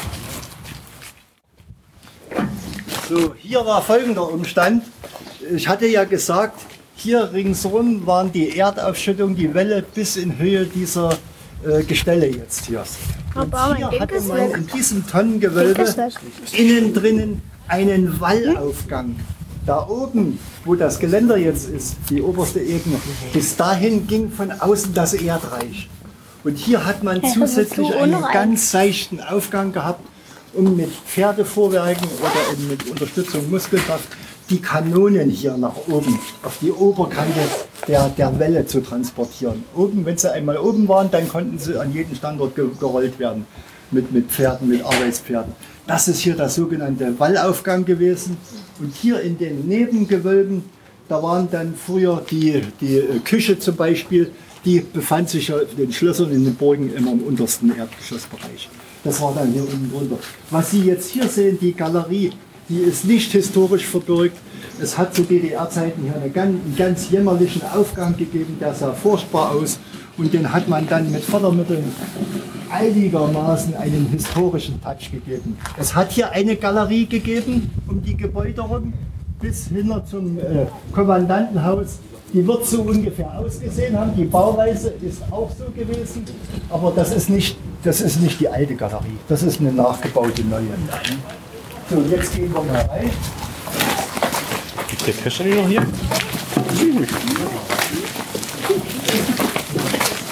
[SPEAKER 4] So, hier war folgender Umstand. Ich hatte ja gesagt, hier ringsherum waren die Erdaufschüttung, die Welle bis in Höhe dieser äh, Gestelle jetzt hier. Und hier hatte man in diesem Tonnengewölbe innen drinnen einen Wallaufgang. Da oben, wo das Geländer jetzt ist, die oberste Ebene, bis dahin ging von außen das Erdreich. Und hier hat man zusätzlich einen ganz seichten Aufgang gehabt, um mit Pferdefuhrwerken oder mit Unterstützung Muskelkraft die Kanonen hier nach oben, auf die Oberkante der, der Welle zu transportieren. Oben, wenn sie einmal oben waren, dann konnten sie an jeden Standort gerollt werden, mit, mit Pferden, mit Arbeitspferden. Das ist hier der sogenannte Wallaufgang gewesen. Und hier in den Nebengewölben, da waren dann früher die, die Küche zum Beispiel, die befand sich ja in den Schlössern, in den Burgen immer im untersten Erdgeschossbereich. Das war dann hier unten drunter. Was Sie jetzt hier sehen, die Galerie, die ist nicht historisch verbürgt. Es hat zu D D R-Zeiten hier eine ganz, einen ganz jämmerlichen Aufgang gegeben, der sah furchtbar aus. Und den hat man dann mit Fördermitteln einigermaßen einen historischen Touch gegeben. Es hat hier eine Galerie gegeben, um die Gebäude herum, bis hin zum äh, Kommandantenhaus. Die wird so ungefähr ausgesehen haben. Die Bauweise ist auch so gewesen. Aber das ist nicht, das ist nicht die alte Galerie. Das ist eine nachgebaute neue. So, jetzt gehen wir mal rein.
[SPEAKER 2] Gibt der Kescher noch hier?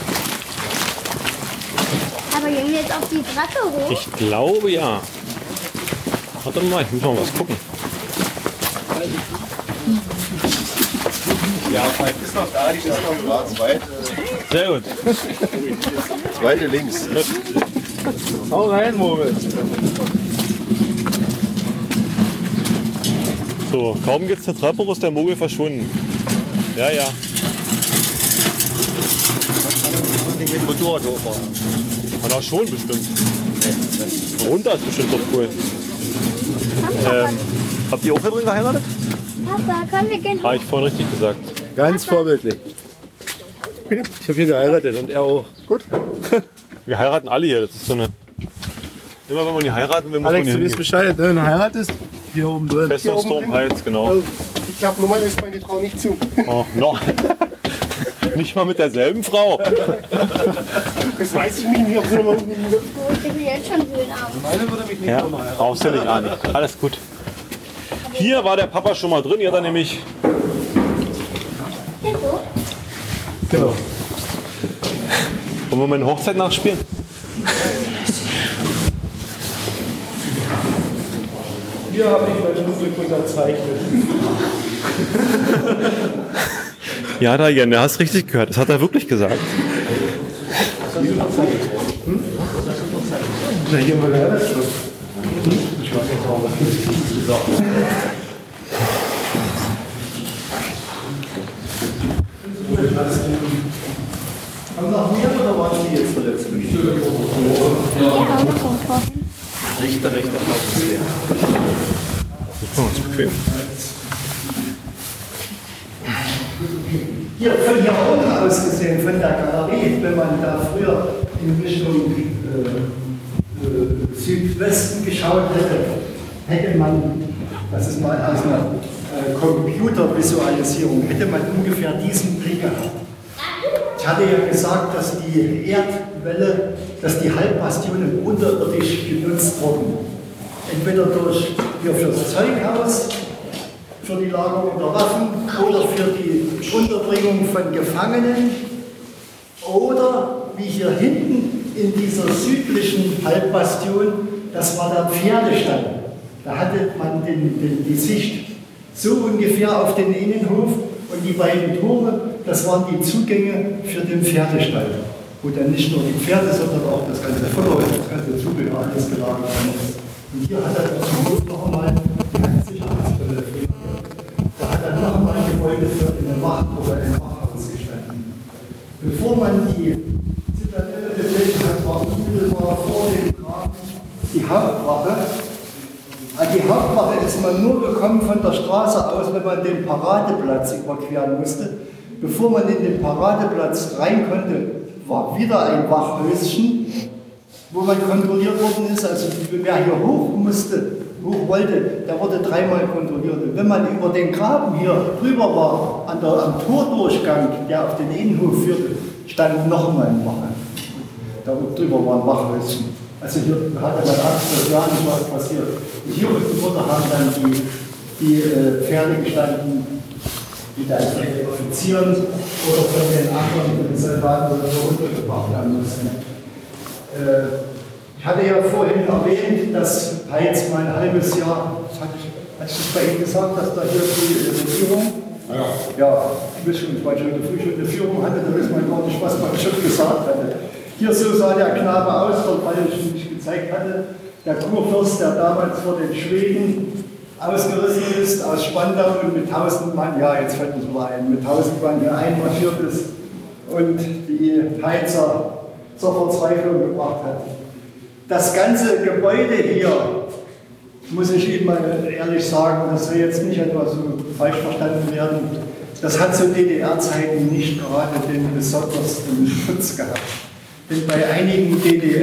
[SPEAKER 3] gehen wir jetzt auf die Treppe hoch?
[SPEAKER 2] Ich glaube ja. Warte mal, ich muss mal was gucken.
[SPEAKER 5] Ja, Falk ist noch da, die ist noch da. Zweite,
[SPEAKER 2] Sehr gut.
[SPEAKER 5] zweite links.
[SPEAKER 2] Hau rein, Moritz. So, kaum geht's eine Treppe hoch, ist der Mogel verschwunden. Ja, ja.
[SPEAKER 5] Nicht mit Motorrad hochfahren.
[SPEAKER 2] Kann auch schon bestimmt. Runter ist bestimmt doch cool. Ähm, habt ihr auch hier drin geheiratet?
[SPEAKER 3] Papa, komm, wir gehen hoch.
[SPEAKER 2] Habe ich vorhin richtig gesagt.
[SPEAKER 6] Ganz vorbildlich. Ich habe hier geheiratet und er auch. Gut.
[SPEAKER 2] Wir heiraten alle hier. Das ist so eine. Immer wenn man die heiraten will, muss
[SPEAKER 6] Alex,
[SPEAKER 2] man
[SPEAKER 6] du
[SPEAKER 2] hier
[SPEAKER 6] weißt
[SPEAKER 2] hingehen.
[SPEAKER 6] Bescheid, ne? Wenn du heiratest, hier oben drin.
[SPEAKER 2] Festungsturmheiz, genau.
[SPEAKER 6] Ich glaube, Nummern ist meine Frau nicht zu.
[SPEAKER 2] Oh, noch. Nicht mal mit derselben Frau.
[SPEAKER 6] Das weiß ich nicht, ob sie Nummern nicht.
[SPEAKER 3] Oh, ich bin jetzt schon wütend.
[SPEAKER 6] Meine würde mich nicht
[SPEAKER 2] Ja,
[SPEAKER 6] nochmal heiraten.
[SPEAKER 2] brauchst du nicht an. Alles gut. Hier war der Papa schon mal drin. Hier hat er nämlich.
[SPEAKER 3] Hier so?
[SPEAKER 2] Genau. Wollen wir meine Hochzeit nachspielen?
[SPEAKER 6] Hier habe ich mein Schriftstück unterzeichnet.
[SPEAKER 2] Ja, da Jan, du hast richtig gehört. Das hat er wirklich gesagt.
[SPEAKER 6] Hm? Na, hier mal geheiratet. Hm? Ich weiß nicht, warum das nicht gesagt. Haben noch mehr oder waren Sie jetzt zuletzt?
[SPEAKER 3] Ja, auch noch so vorhin.
[SPEAKER 6] Richter, Richter, Hauptseher.
[SPEAKER 2] Oh, ist bequem.
[SPEAKER 4] Hier von hier oben aus gesehen, von der Galerie, wenn man da früher in Richtung äh, äh, Südwesten geschaut hätte, hätte man, das ist mal aus einer äh, Computervisualisierung, hätte man ungefähr diesen Blick gehabt. Ich hatte ja gesagt, dass die Erdwelle, dass die Halbbastionen unterirdisch genutzt wurden. Entweder durch, hier fürs Zeughaus, für die Lagerung der Waffen oder für die Unterbringung von Gefangenen oder wie hier hinten in dieser südlichen Halbbastion, das war der Pferdestall. Da hatte man den, den, die Sicht so ungefähr auf den Innenhof und die beiden Tore, das waren die Zugänge für den Pferdestall, wo dann nicht nur die Pferde, sondern auch das ganze Futter, das ganze Zubehör, alles gelagert worden ist. Und hier hat er zum Schluss noch einmal die ganze Sicherheitsbrille. Da hat er noch einmal ein Gebäude für eine Wacht oder ein Wachhaus gestanden. Bevor man die Zitadelle betreten hat, war unmittelbar vor dem Graben die Hauptwache. An die Hauptwache ist man nur gekommen von der Straße aus, wenn man den Paradeplatz überqueren musste. Bevor man in den Paradeplatz rein konnte, war wieder ein Wachhäuschen, wo man kontrolliert worden ist. Also wer hier hoch musste, hoch wollte, der wurde dreimal kontrolliert. Und wenn man über den Graben hier drüber war, an der, am Tordurchgang, der auf den Innenhof führte, stand noch einmal ein Wache. Da drüber war ein Wachhäuschen. Also hier hatte man Angst, dass ja nicht was passiert. Und hier unten drunter haben dann die, die äh, Pferde gestanden, die dann von den Offizieren oder von den anderen Soldaten oder so runtergebracht werden mussten. Äh, ich hatte ja vorhin erwähnt, dass Peitz mal ein halbes Jahr, das hatte ich, hatte ich das bei Ihnen gesagt, dass da hier die Regierung, ja, ja ich weiß schon, weil ich heute früh schon eine Führung hatte, da weiß man gar nicht, was man schon gesagt hatte. Hier so sah der Knabe aus, weil ich mich gezeigt hatte, der Kurfürst, der damals vor den Schweden ausgerissen ist, aus Spandau und mit tausend Mann, ja jetzt fällt uns mal ein, mit tausend Mann hier einmarschiert ist und die Peitzer zur Verzweiflung gebracht hat. Das ganze Gebäude hier, muss ich Ihnen mal ehrlich sagen, das soll jetzt nicht etwa so falsch verstanden werden, das hat zu D D R-Zeiten nicht gerade den besondersten Schutz gehabt. Denn bei einigen D D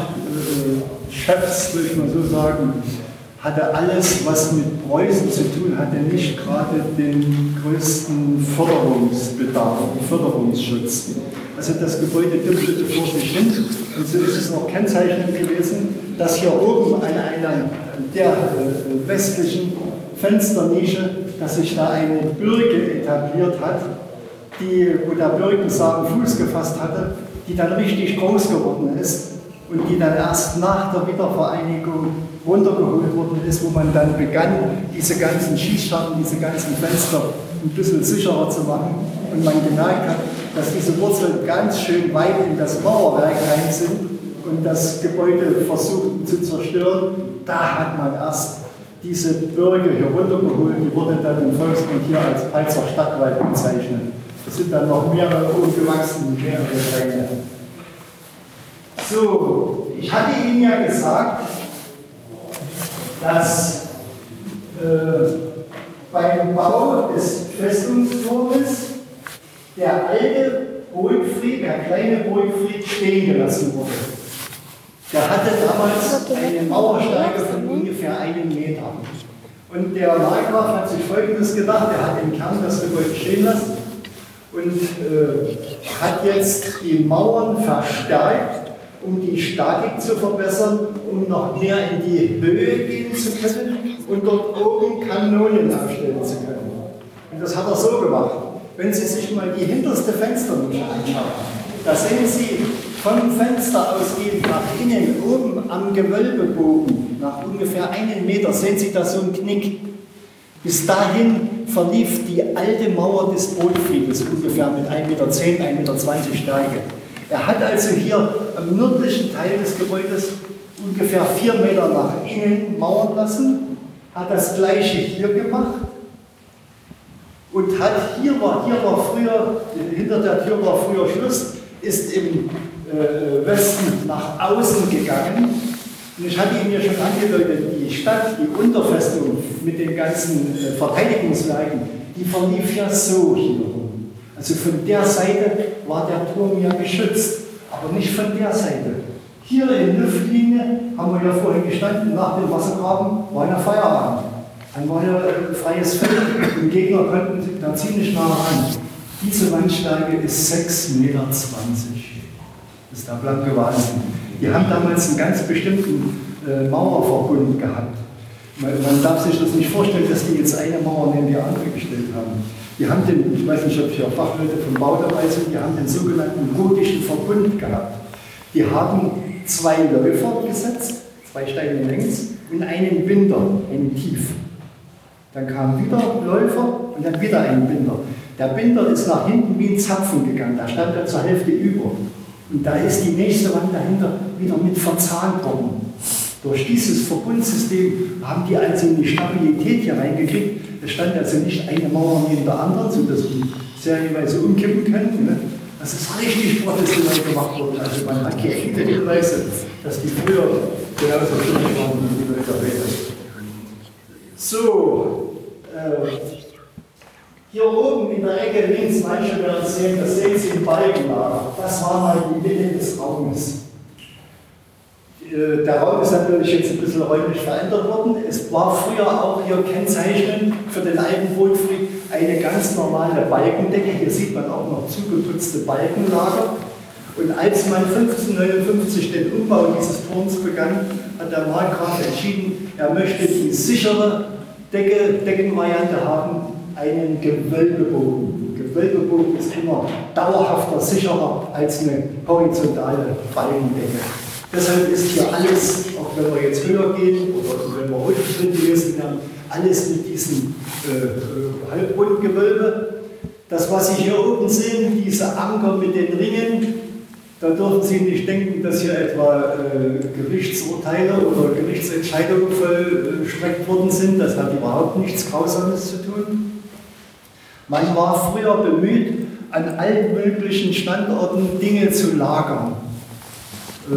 [SPEAKER 4] R-Chefs, will ich mal so sagen, hatte alles, was mit Preußen zu tun hatte, nicht gerade den größten Förderungsbedarf und Förderungsschutz. Also das Gebäude dümpelte vor sich hin und so ist es auch kennzeichnend gewesen, dass hier oben an einer der westlichen Fensternische, dass sich da eine Bürge etabliert hat, die, wo der Bürgensaal Fuß gefasst hatte, die dann richtig groß geworden ist und die dann erst nach der Wiedervereinigung runtergeholt worden ist, wo man dann begann, diese ganzen Schießscharten, diese ganzen Fenster ein bisschen sicherer zu machen. Und man gemerkt hat, dass diese Wurzeln ganz schön weit in das Mauerwerk rein sind und das Gebäude versuchten zu zerstören. Da hat man erst diese Bürger hier runtergeholt, die wurde dann im Volksmund hier als Pfalzer Stadtwald bezeichnet. Es sind dann noch mehrere ungewachsene Ränge. So, ich hatte Ihnen ja gesagt, dass äh, beim Bau des Festungsturmes der alte Burgfried, der kleine Burgfried, stehen gelassen wurde. Der hatte damals eine Mauerstärke von ungefähr einem Meter. Und der Markgraf hat sich Folgendes gedacht, er hat im Kern das Gebäude stehen lassen und äh, hat jetzt die Mauern verstärkt, um die Statik zu verbessern, um noch mehr in die Höhe gehen zu können und dort oben Kanonen aufstellen zu können. Und das hat er so gemacht. Wenn Sie sich mal die hinterste Fensternische anschauen, da sehen Sie vom Fenster ausgehend nach innen, oben am Gewölbebogen, nach ungefähr einen Meter, sehen Sie da so einen Knick. Bis dahin verlief die alte Mauer des Burgfriedes ungefähr mit ein Meter zehn, ein Meter zwanzig Stärke. Er hat also hier am nördlichen Teil des Gebäudes ungefähr vier Meter nach innen mauern lassen, hat das gleiche hier gemacht und hat hier war, hier war früher, hinter der Tür war früher Schluss, ist im äh, Westen nach außen gegangen. Und ich hatte Ihnen ja schon angedeutet, die Stadt, die Unterfestung mit den ganzen äh, Verteidigungswerken, die verlief ja so hier rum. Also von der Seite war der Turm ja geschützt, aber nicht von der Seite. Hier in Luftlinie haben wir ja vorhin gestanden, nach dem Wassergraben war ja Feierabend. Dann war ja äh, freies Feld, die Gegner konnten da ziemlich nah ran. Diese Wandstärke ist sechs Meter zwanzig. Das ist der blanke Wahnsinn. Die haben damals einen ganz bestimmten äh, Mauerverbund gehabt. Man, man darf sich das nicht vorstellen, dass die jetzt eine Mauer neben die andere gestellt haben. Die haben den, ich weiß nicht, ob hier Fachleute vom Bau dabei sind, die haben den sogenannten gotischen Verbund gehabt. Die haben zwei Läufer gesetzt, zwei Steine längs, und einen Binder, einen Tief. Dann kam wieder Läufer und dann wieder ein Binder. Der Binder ist nach hinten wie ein Zapfen gegangen, da stand er zur Hälfte über. Und da ist die nächste Wand dahinter wieder mit verzahnt worden. Durch dieses Verbundsystem haben die also eine Stabilität hier reingekriegt. Es stand also nicht eine Mauer neben der anderen, sodass die serienweise umkippen können. Ne? Das ist richtig professionell gemacht worden. Also man hat hier viele Hinweise, dass die früher genauso schön waren wie die Leute heute. So, äh, hier oben in der Ecke links, manche werden sehen, das sehen Sie im Balkenlager. Das war mal die Mitte des Raumes. Der Raum ist natürlich jetzt ein bisschen räumlich verändert worden. Es war früher auch hier kennzeichnend für den alten Burgfried eine ganz normale Balkendecke. Hier sieht man auch noch zugeputzte Balkenlager. Und als man fünfzehnhundertneunundfünfzig den Umbau dieses Turms begann, hat der Markgraf entschieden, er möchte die sichere Decke, Deckenvariante haben, einen Gewölbebogen. Gewölbebogen ist immer dauerhafter, sicherer als eine horizontale Balkendecke. Deshalb ist hier alles, auch wenn wir jetzt höher gehen oder wenn wir heute drin gewesen wären, alles mit diesem äh, Halbrundgewölbe. Das, was Sie hier oben sehen, diese Anker mit den Ringen, da dürfen Sie nicht denken, dass hier etwa äh, Gerichtsurteile oder Gerichtsentscheidungen vollstreckt worden sind. Das hat überhaupt nichts Grausames zu tun. Man war früher bemüht, an allen möglichen Standorten Dinge zu lagern. Äh,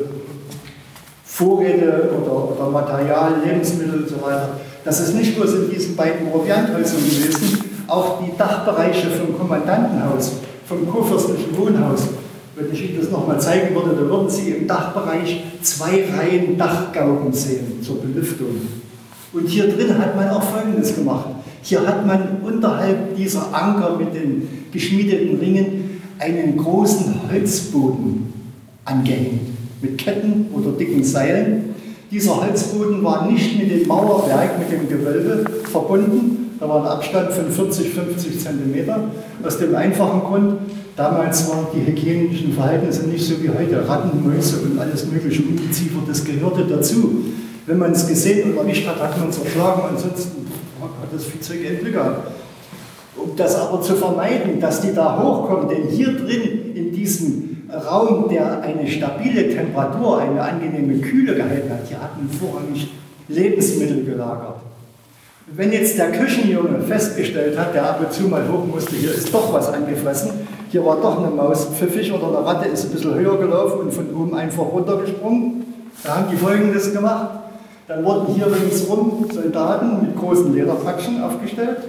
[SPEAKER 4] Vorräte oder, oder Material, Lebensmittel und so weiter. Das ist nicht bloß in diesen beiden Provianthäusern gewesen, auch die Dachbereiche vom Kommandantenhaus, vom kurfürstlichen Wohnhaus. Wenn ich Ihnen das nochmal zeigen würde, dann würden Sie im Dachbereich zwei Reihen Dachgauben sehen zur Belüftung. Und hier drin hat man auch Folgendes gemacht. Hier hat man unterhalb dieser Anker mit den geschmiedeten Ringen einen großen Holzboden angehängt, mit Ketten oder dicken Seilen. Dieser Holzboden war nicht mit dem Mauerwerk, mit dem Gewölbe verbunden. Da war ein Abstand von vierzig, fünfzig Zentimeter. Aus dem einfachen Grund, Damals waren die hygienischen Verhältnisse nicht so wie heute. Ratten, Mäuse und alles mögliche Ungeziefer, das gehörte dazu. Wenn man es gesehen oder nicht hat, hat man es erschlagen, ansonsten hat das Viehzeug kein Glück gehabt. Um das aber zu vermeiden, dass die da hochkommen, denn hier drin in diesem Raum, der eine stabile Temperatur, eine angenehme Kühle gehalten hat, hier hatten vorrangig Lebensmittel gelagert. Wenn jetzt der Küchenjunge festgestellt hat, der ab und zu mal hoch musste, hier ist doch was angefressen, hier war doch eine Maus pfiffig oder eine Ratte ist ein bisschen höher gelaufen und von oben einfach runtergesprungen, da haben die Folgendes gemacht. Dann wurden hier ringsrum Soldaten mit großen Lederpatschen aufgestellt.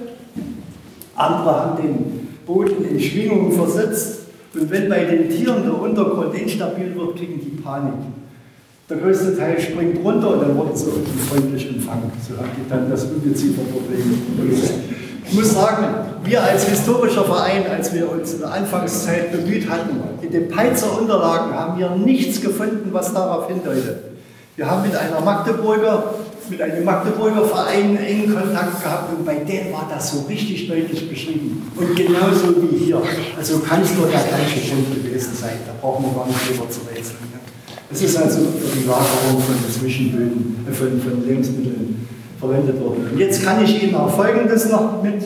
[SPEAKER 4] Andere haben den Boden in Schwingung versetzt. Und wenn bei den Tieren der Untergrund instabil wird, kriegen die Panik. Der größte Teil springt runter und dann wurden sie unten freundlich empfangen. So haben die dann das Ungezieferproblem gelöst. Ich muss sagen, wir als historischer Verein, als wir uns in der Anfangszeit bemüht hatten, in den Peitzer Unterlagen haben wir nichts gefunden, was darauf hindeutet. Wir haben mit einer Magdeburger, mit einem Magdeburger Verein engen Kontakt gehabt und bei denen war das so richtig deutlich beschrieben. Und genauso wie hier. Also kann es nur der gleiche Punkt gewesen sein. Da brauchen wir gar nicht drüber zu rätseln. Es ist also für die Lagerung von Zwischenböden, von, von Lebensmitteln verwendet worden. Und jetzt kann ich Ihnen auch Folgendes noch mit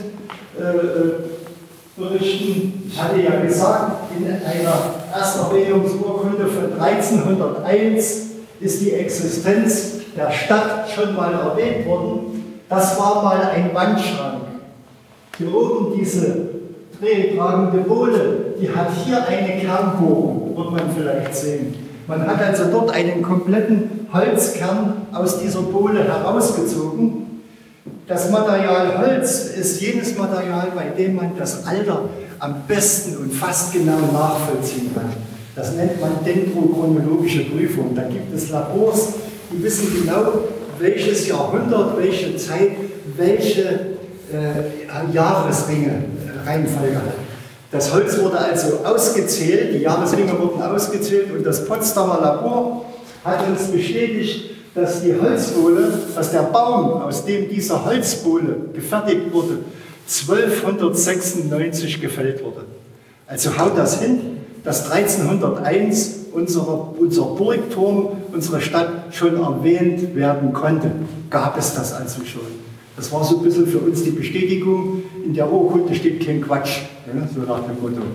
[SPEAKER 4] äh, berichten. Ich hatte ja gesagt, in einer Ersterwählungsurkunde von dreizehnhunderteins ist die Existenz der Stadt schon mal erwähnt worden. Das war mal ein Wandschrank. Hier oben diese drehtragende Bohle, die hat hier eine Kernbohrung, wird man vielleicht sehen. Man hat also dort einen kompletten Holzkern aus dieser Bohle herausgezogen. Das Material Holz ist jenes Material, bei dem man das Alter am besten und fast genau nachvollziehen kann. Das nennt man dendrochronologische Prüfung. Da gibt es Labors, die wissen genau, welches Jahrhundert, welche Zeit, welche äh, Jahresringe äh, Reihenfolge hat. Das Holz wurde also ausgezählt, die Jahresringe wurden ausgezählt und das Potsdamer Labor hat uns bestätigt, dass die Holzbohle, dass der Baum, aus dem diese Holzbohle gefertigt wurde, zwölfhundertsechsundneunzig gefällt wurde. Also haut das hin, dass dreizehnhunderteins unsere, unser Burgturm, unsere Stadt schon erwähnt werden konnte. Gab es das also schon. Das war so ein bisschen für uns die Bestätigung, in der Urkunde steht kein Quatsch, ja, so nach dem Motto.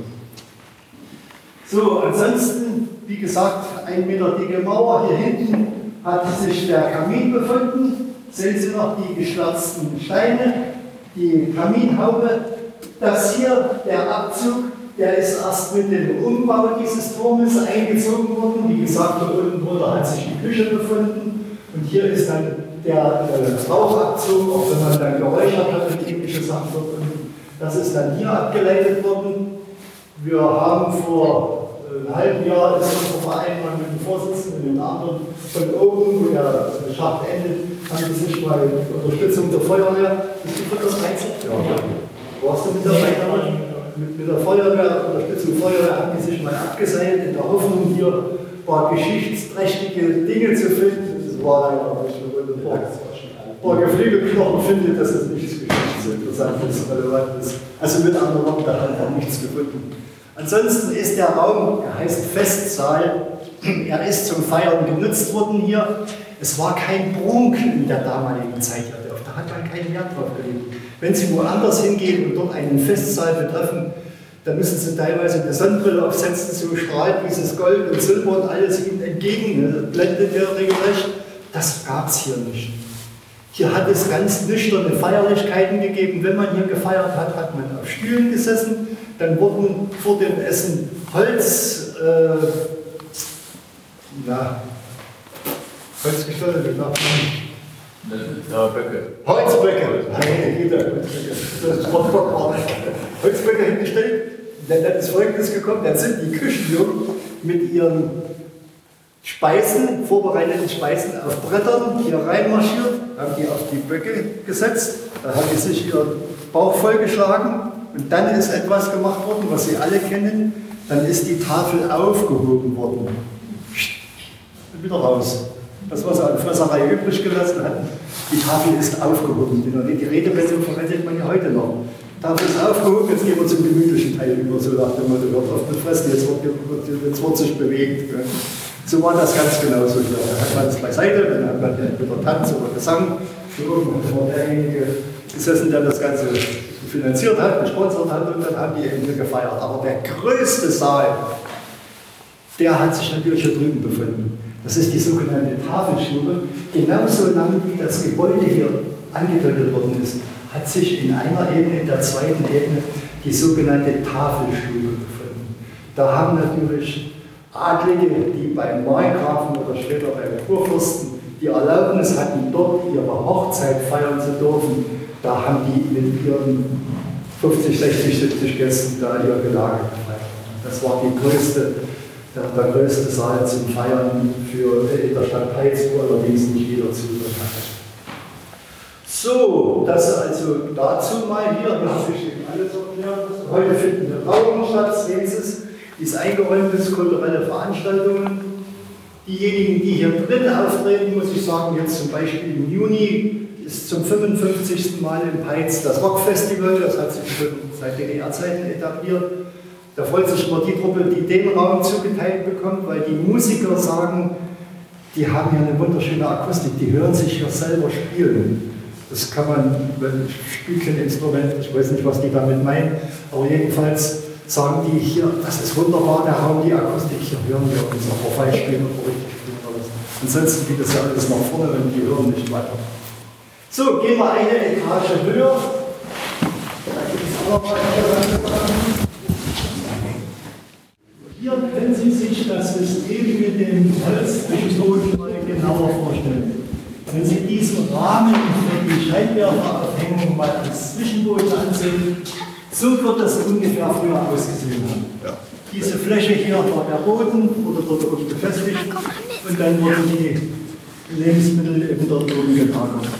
[SPEAKER 4] So, ansonsten, wie gesagt, ein Meter dicke Mauer, hier hinten hat sich der Kamin befunden. Sehen Sie noch die geschwärzten Steine, die Kaminhaube. Das hier, der Abzug, der ist erst mit dem Umbau dieses Turmes eingezogen worden. Wie gesagt, da unten drunter hat sich die Küche befunden und hier ist dann der äh, Rauchabzug, auch wenn man dann geräuchert hat und ähnliche Sachen dort unten. Das ist dann hier abgeleitet worden. Wir haben vor äh, einem halben Jahr ist unser Verein mal mit dem Vorsitzenden und den anderen von oben, wo der Schacht endet, haben sie sich mal Unterstützung der Feuerwehr. Bist du von der Freizeit? Ja. Warst du mit dabei? Mit, mit der Feuerwehr, Unterstützung der Feuerwehr, haben die sich mal abgeseilt, in der Hoffnung, hier ein paar geschichtsträchtige Dinge zu finden. Das war leider nicht so wunderbar. Ein paar Geflügelknochen findet, dass es nichts Geschichtsinteressantes, Relevantes. Also mit anderen Worten, da hat er nichts gefunden. Ansonsten ist der Raum, er heißt Festsaal, er ist zum Feiern genutzt worden hier. Es war kein Prunk in der damaligen Zeit hier, da hat man keinen Wert drauf gelegt. Wenn Sie woanders hingehen und dort einen Festsaal betreffen, dann müssen Sie teilweise eine Sonnenbrille aufsetzen, so strahlt dieses Gold und Silber und alles Ihnen entgegen, ne? Blendet ja regelrecht. Das gab es hier nicht. Hier hat es ganz nüchterne Feierlichkeiten gegeben. Wenn man hier gefeiert hat, hat man auf Stühlen gesessen. Dann wurden vor dem Essen Holz, äh, ja, Holzgestaltet, wie sagt man?
[SPEAKER 5] Ja, Böcke.
[SPEAKER 4] Holzböcke. Meine Güte, Holzböcke. Das ist Holzböcke hingestellt. Dann ist Folgendes gekommen: Dann sind die Küchenjungen mit ihren Speisen, vorbereiteten Speisen auf Brettern hier reinmarschiert, haben die auf die Böcke gesetzt, dann haben die sich ihren Bauch vollgeschlagen und dann ist etwas gemacht worden, was Sie alle kennen, dann ist die Tafel aufgehoben worden. Und wieder raus. Das, was er an Fresserei übrig gelassen hat, die Tafel ist aufgehoben. Die Redewendung verwendet man ja heute noch. Tafel ist aufgehoben, jetzt gehen wir zum gemütlichen Teil über, so nach dem Motto, wird auf eine Fresse, jetzt wird, jetzt wird sich bewegt. So war das ganz genauso hier. Da hat man es beiseite, dann hat man entweder Tanz oder Gesang. Hier oben war derjenige gesessen, der das Ganze finanziert hat, gesponsert hat, und dann haben die eben hier gefeiert. Aber der größte Saal, der hat sich natürlich hier drüben befunden. Das ist die sogenannte Tafelstube. Genauso lang wie das Gebäude hier angedeutet worden ist, hat sich in einer Ebene, in der zweiten Ebene, die sogenannte Tafelstube befunden. Da haben natürlich Adlige, die beim Markgrafen oder später beim Kurfürsten die Erlaubnis hatten, dort ihre Hochzeit feiern zu dürfen, da haben die mit ihren fünfzig, sechzig, siebzig Gästen da ihr Gelage gefeiert. Das war die größte, der, der größte Saal zum Feiern für, in der Stadt Peitz, wo allerdings nicht jeder Zugang hatte. So, das also dazu mal hier, hier habe ich eben alles erklärt. Heute finden eine Trauung statt, sehen Sie es, die ist eingeräumt, ist kulturelle Veranstaltungen. Diejenigen, die hier drin auftreten, muss ich sagen, jetzt zum Beispiel im Juni ist zum fünfundfünfzigsten Mal in Peitz das Rockfestival, das hat sich schon seit D D R-Zeiten etabliert. Da freut sich immer die Truppe, die den Raum zugeteilt bekommt, weil die Musiker sagen, die haben ja eine wunderschöne Akustik, die hören sich hier selber spielen. Das kann man, ich spiele kein Instrument, ich weiß nicht, was die damit meinen, aber jedenfalls sagen die hier, das ist wunderbar, der Raum, die Akustik, hier hören wir uns auch vorbei spielen oder richtig spielen oder so. Ansonsten geht das ja alles nach vorne und die hören nicht weiter. So, gehen wir eine Etage höher. Da gibt es auch noch weitere. Hier können Sie sich das System mit dem Holzboden mal genauer vorstellen. Wenn Sie diesen Rahmen für die Scheinwerferaufhängung mal als Zwischenboden ansehen, so wird das ungefähr früher ausgesehen haben. Ja. Diese Fläche hier war der Boden, wurde dort oben befestigt und dann wurden die Lebensmittel eben dort oben gelagert.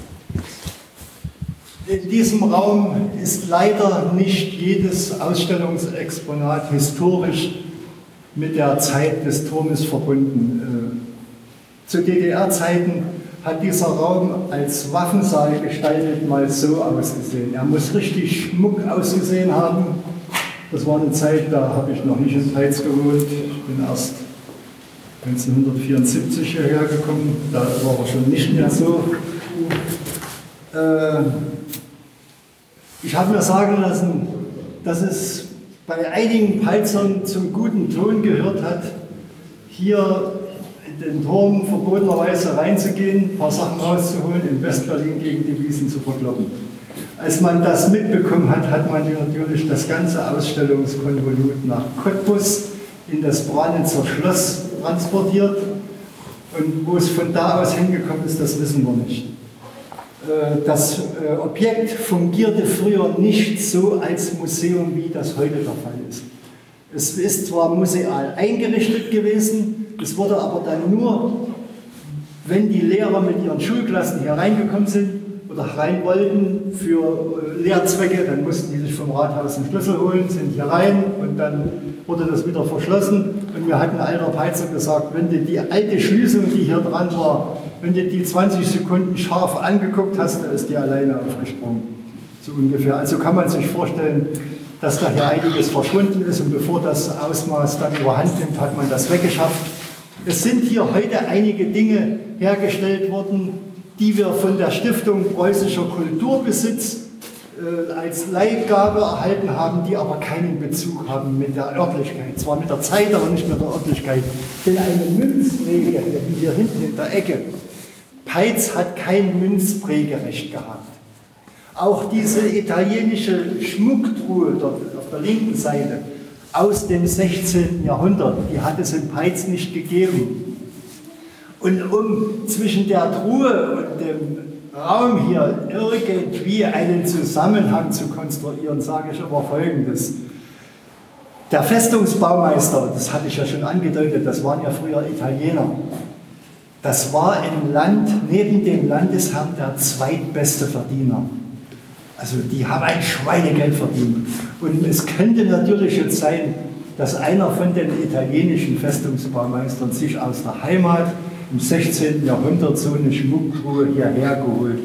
[SPEAKER 4] In diesem Raum ist leider nicht jedes Ausstellungsexponat historisch mit der Zeit des Turmes verbunden. Zu D D R-Zeiten hat dieser Raum als Waffensaal gestaltet mal so ausgesehen. Er muss richtig schmuck ausgesehen haben. Das war eine Zeit, da habe ich noch nicht in Peitz gewohnt. Ich bin erst neunzehnhundertvierundsiebzig hierher gekommen. Da war er schon nicht mehr so. Äh, ich habe mir sagen lassen, dass es bei einigen Peizern zum guten Ton gehört hat, hier in den Turm verbotenerweise reinzugehen, ein paar Sachen rauszuholen, in Westberlin gegen die Wiesen zu verkloppen. Als man das mitbekommen hat, hat man natürlich das ganze Ausstellungskonvolut nach Cottbus in das Branitzer Schloss transportiert. Und wo es von da aus hingekommen ist, das wissen wir nicht. Das Objekt fungierte früher nicht so als Museum, wie das heute der Fall ist. Es ist zwar museal eingerichtet gewesen, es wurde aber dann nur, wenn die Lehrer mit ihren Schulklassen hier reingekommen sind oder rein wollten für Lehrzwecke, dann mussten die sich vom Rathaus einen Schlüssel holen, sind hier rein und dann wurde das wieder verschlossen. Und mir hat ein alter Peizer gesagt, wenn du die alte Schließung, die hier dran war, wenn du die zwanzig Sekunden scharf angeguckt hast, dann ist die alleine aufgesprungen. So ungefähr. Also kann man sich vorstellen, dass da hier einiges verschwunden ist und bevor das Ausmaß dann überhand nimmt, hat man das weggeschafft. Es sind hier heute einige Dinge hergestellt worden, die wir von der Stiftung Preußischer Kulturbesitz äh, als Leihgabe erhalten haben, die aber keinen Bezug haben mit der Örtlichkeit. Zwar mit der Zeit, aber nicht mit der Örtlichkeit. Denn eine Münzpräge, wie hier hinten in der Ecke, Peitz hat kein Münzprägerecht gehabt. Auch diese italienische Schmucktruhe dort auf der linken Seite aus dem sechzehnten Jahrhundert, die hat es in Peitz nicht gegeben. Und um zwischen der Truhe und dem Raum hier irgendwie einen Zusammenhang zu konstruieren, sage ich aber Folgendes. Der Festungsbaumeister, das hatte ich ja schon angedeutet, das waren ja früher Italiener. Das war im Land, neben dem Landesherrn, der zweitbeste Verdiener. Also die haben ein Schweinegeld verdient. Und es könnte natürlich jetzt sein, dass einer von den italienischen Festungsbaumeistern sich aus der Heimat im sechzehnten Jahrhundert so eine Schmucktruhe hierher geholt hat.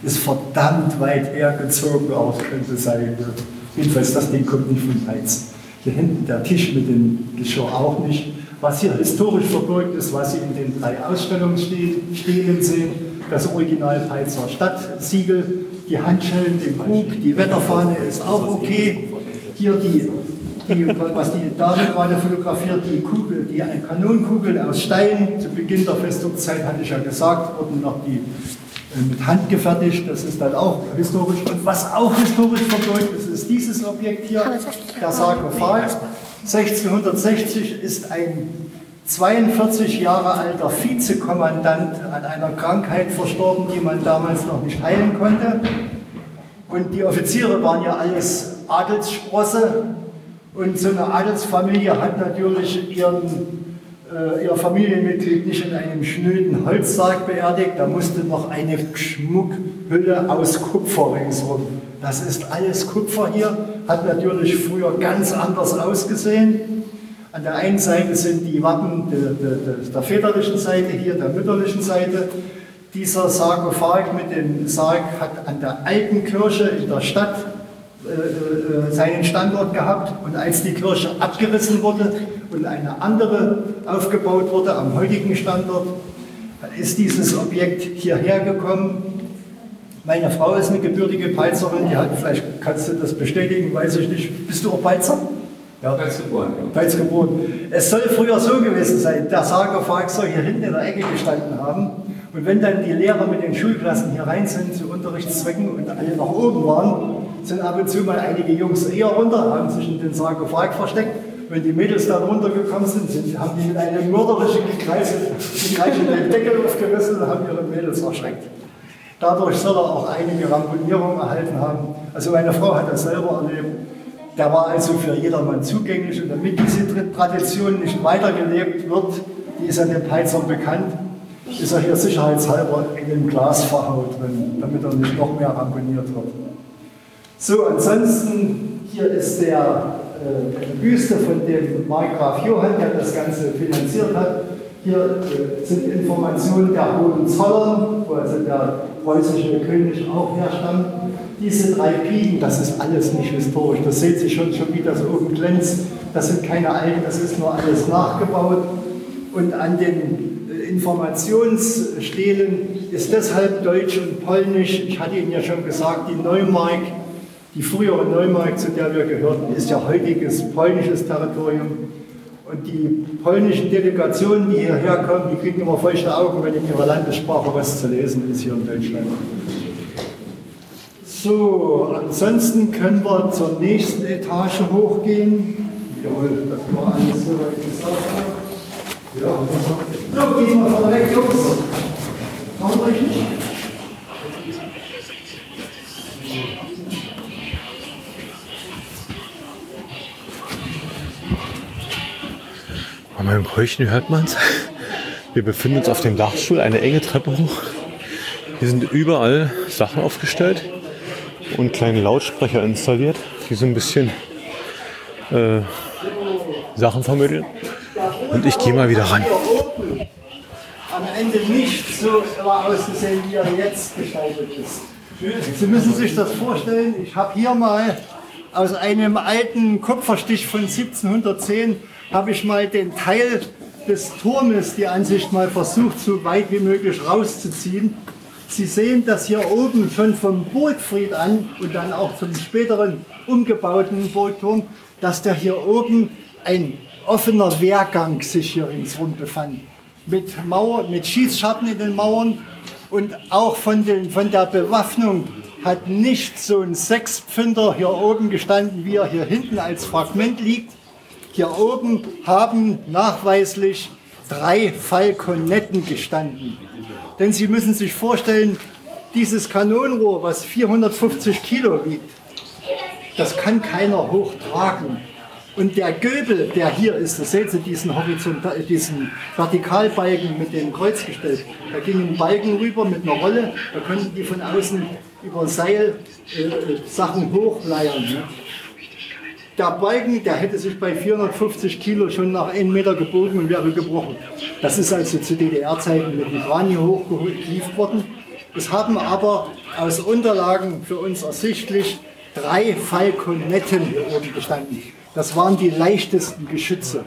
[SPEAKER 4] ist verdammt weit hergezogen, aber es könnte sein. Jedenfalls, das Ding kommt nicht von Peitz. Hier hinten der Tisch mit dem Geschirr auch nicht. Was hier historisch verbirgt ist, was Sie in den drei Ausstellungsstelen sehen, das Original Peitzer Stadtsiegel, die Handschellen, den Krug, die Wetterfahne ist auch okay. Hier die, die was die Dame gerade fotografiert, die Kugel, die Kanonenkugeln aus Stein. Zu Beginn der Festungszeit hatte ich ja gesagt, wurden noch die mit Hand gefertigt, das ist dann auch historisch. Und was auch historisch verbirgt ist, ist dieses Objekt hier, der Sarkophag. sechzehnhundertsechzig ist ein zweiundvierzig Jahre alter Vizekommandant an einer Krankheit verstorben, die man damals noch nicht heilen konnte. Und die Offiziere waren ja alles Adelssprosse. Und so eine Adelsfamilie hat natürlich ihren äh, ihr Familienmitglied nicht in einem schnöden Holzsarg beerdigt, da musste noch eine Schmuckhülle aus Kupfer ringsherum. Das ist alles Kupfer hier, hat natürlich früher ganz anders ausgesehen. An der einen Seite sind die Wappen de, de, de, der väterlichen Seite, hier der mütterlichen Seite. Dieser Sarkophag mit dem Sarg hat an der alten Kirche in der Stadt äh, seinen Standort gehabt. Und als die Kirche abgerissen wurde und eine andere aufgebaut wurde am heutigen Standort, ist dieses Objekt hierher gekommen. Meine Frau ist eine gebürtige Peitzerin, die hat, vielleicht kannst du das bestätigen, weiß ich nicht. Bist du auch Peitzer? Ja, Peitz geboren. Ja. Peitz geboren. Es soll früher so gewesen sein, der Sarkophag soll hier hinten in der Ecke gestanden haben. Und wenn dann die Lehrer mit den Schulklassen hier rein sind zu Unterrichtszwecken und alle nach oben waren, sind ab und zu mal einige Jungs eher runter, haben sich in den Sarkophag versteckt. Wenn die Mädels dann runtergekommen sind, sind haben die mit einem mörderischen Gekreis den Deckel aufgerissen und haben ihre Mädels erschreckt. Dadurch soll er auch einige Ramponierungen erhalten haben. Also meine Frau hat das selber erlebt. Der war also für jedermann zugänglich. Und damit diese Tradition nicht weitergelebt wird, die ist an den Peizern bekannt, ist er hier sicherheitshalber in dem Glas verhaut drin, damit er nicht noch mehr ramponiert wird. So, ansonsten, hier ist der äh, Büste von dem Markgraf Johann, der das Ganze finanziert hat. Hier äh, sind Informationen der Hohenzollern, wo also der preußische König auch herstammt. Diese drei Piken, das ist alles nicht historisch. Das seht sich schon, schon wie das oben glänzt. Das sind keine alten, das ist nur alles nachgebaut. Und an den äh, Informationsstelen ist deshalb Deutsch und Polnisch. Ich hatte Ihnen ja schon gesagt, die Neumark, die frühere Neumark, zu der wir gehörten, ist ja heutiges polnisches Territorium. Und die polnischen Delegationen, die hierher kommen, die kriegen immer feuchte Augen, wenn in ihrer Landessprache was zu lesen ist hier in Deutschland. So, ansonsten können wir zur nächsten Etage hochgehen. Jawohl, das war alles so weit gesagt. Ja, so, gehen wir von weg, Jungs. Machen wir euch nicht?
[SPEAKER 2] An meinem Keuchen hört man es. Wir befinden uns auf dem Dachstuhl, eine enge Treppe hoch. Hier sind überall Sachen aufgestellt und kleine Lautsprecher installiert, die so ein bisschen äh, Sachen vermitteln. Und ich gehe mal wieder ran.
[SPEAKER 4] Am Ende nicht so ausgesehen, wie er jetzt gestaltet ist. Sie müssen sich das vorstellen, ich habe hier mal aus einem alten Kupferstich von siebzehnhundertzehn habe ich mal den Teil des Turmes, die Ansicht mal versucht, so weit wie möglich rauszuziehen. Sie sehen, dass hier oben schon vom Burgfried an und dann auch zum späteren umgebauten Burgturm, dass der hier oben ein offener Wehrgang sich hier ringsherum befand. Mit Mauer, mit Schießscharten in den Mauern und auch von, den, von der Bewaffnung hat nicht so ein Sechspfünder hier oben gestanden, wie er hier hinten als Fragment liegt. Hier oben haben nachweislich drei Falkonetten gestanden. Denn Sie müssen sich vorstellen, dieses Kanonenrohr, was vierhundertfünfzig Kilo wiegt, das kann keiner hochtragen. Und der Göbel, der hier ist, das sehen Sie, diesen, Horizontal, diesen Vertikalbalken mit dem Kreuzgestell, da ging ein Balken rüber mit einer Rolle, da konnten die von außen über Seil äh, Sachen hochleiern. Ne? Der Balken, der hätte sich bei vierhundertfünfzig Kilo schon nach einem Meter gebogen und wäre gebrochen. Das ist also zu D D R-Zeiten mit dem Kran hier hochgehievt worden. Es haben aber aus Unterlagen für uns ersichtlich drei Falkonetten hier oben gestanden. Das waren die leichtesten Geschütze.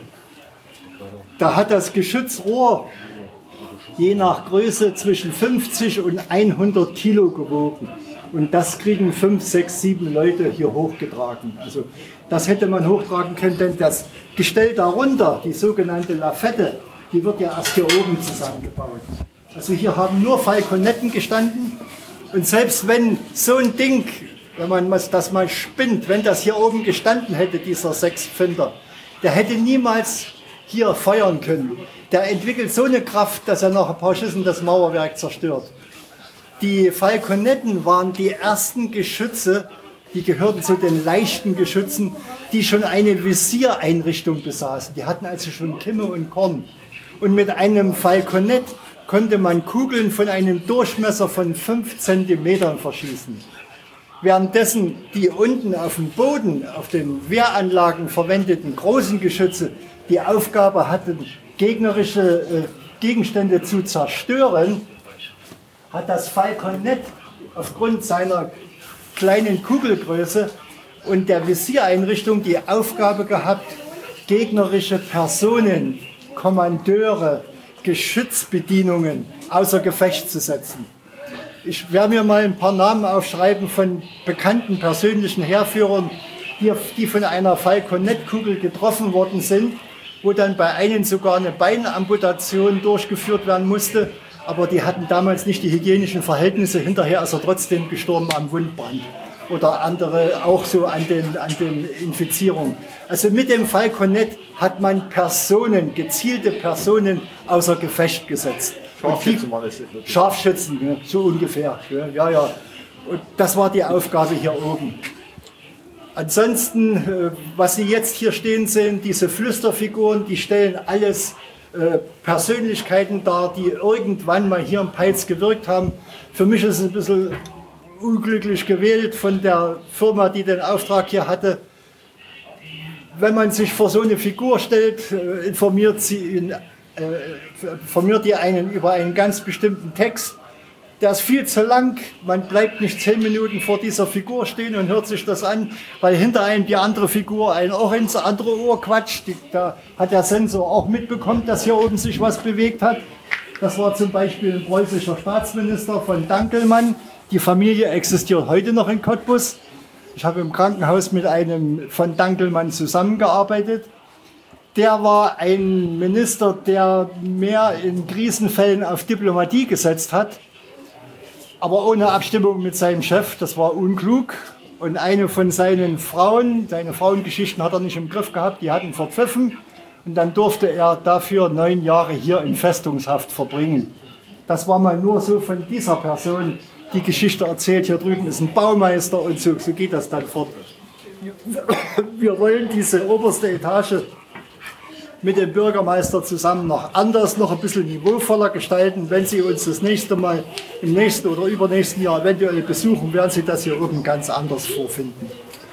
[SPEAKER 4] Da hat das Geschützrohr je nach Größe zwischen fünfzig und hundert Kilo gewogen. Und das kriegen fünf, sechs, sieben Leute hier hochgetragen. Also das hätte man hochtragen können, denn das Gestell darunter, die sogenannte Lafette, die wird ja erst hier oben zusammengebaut. Also hier haben nur Falkonetten gestanden. Und selbst wenn so ein Ding, wenn man das mal spinnt, wenn das hier oben gestanden hätte, dieser Sechspfünder, der hätte niemals hier feuern können. Der entwickelt so eine Kraft, dass er nach ein paar Schüssen das Mauerwerk zerstört. Die Falkonetten waren die ersten Geschütze, die gehörten zu den leichten Geschützen, die schon eine Visiereinrichtung besaßen. Die hatten also schon Kimme und Korn. Und mit einem Falkonett konnte man Kugeln von einem Durchmesser von fünf Zentimetern verschießen. Währenddessen die unten auf dem Boden, auf den Wehranlagen verwendeten großen Geschütze die Aufgabe hatten, gegnerische äh, Gegenstände zu zerstören, hat das Falkonett aufgrund seiner kleinen Kugelgröße und der Visiereinrichtung die Aufgabe gehabt, gegnerische Personen, Kommandeure, Geschützbedienungen außer Gefecht zu setzen. Ich werde mir mal ein paar Namen aufschreiben von bekannten persönlichen Heerführern, die, die von einer Falkonettkugel getroffen worden sind, wo dann bei einem sogar eine Beinamputation durchgeführt werden musste. Aber die hatten damals nicht die hygienischen Verhältnisse. Hinterher ist er trotzdem gestorben am Wundbrand. Oder andere auch so an den, an den Infizierungen. Also mit dem Falkonett hat man Personen, gezielte Personen außer Gefecht gesetzt.
[SPEAKER 5] Scharfschützen war das.
[SPEAKER 4] Scharfschützen, ja, so ungefähr. Ja, ja. Und das war die Aufgabe hier oben. Ansonsten, was Sie jetzt hier stehen sehen, diese Flüsterfiguren, die stellen alles Persönlichkeiten dar, die irgendwann mal hier in Peitz gewirkt haben. Für mich ist es ein bisschen unglücklich gewählt von der Firma, die den Auftrag hier hatte. Wenn man sich vor so eine Figur stellt, informiert sie ihn, äh, informiert ihr einen über einen ganz bestimmten Text. Der ist viel zu lang, man bleibt nicht zehn Minuten vor dieser Figur stehen und hört sich das an, weil hinter einem die andere Figur ein Ohr ins andere Ohr quatscht. Da hat der Sensor auch mitbekommen, dass hier oben sich was bewegt hat. Das war zum Beispiel ein preußischer Staatsminister von Dankelmann. Die Familie existiert heute noch in Cottbus. Ich habe im Krankenhaus mit einem von Dankelmann zusammengearbeitet. Der war ein Minister, der mehr in Krisenfällen auf Diplomatie gesetzt hat, aber ohne Abstimmung mit seinem Chef. Das war unklug. Und eine von seinen Frauen, seine Frauengeschichten hat er nicht im Griff gehabt, die hatten verpfiffen. Und dann durfte er dafür neun Jahre hier in Festungshaft verbringen. Das war mal nur so von dieser Person die Geschichte erzählt. Hier drüben ist ein Baumeister und so, so geht das dann fort. Wir wollen diese oberste Etage mit dem Bürgermeister zusammen noch anders, noch ein bisschen niveauvoller gestalten. Wenn Sie uns das nächste Mal im nächsten oder übernächsten Jahr eventuell besuchen, werden Sie das hier oben ganz anders vorfinden.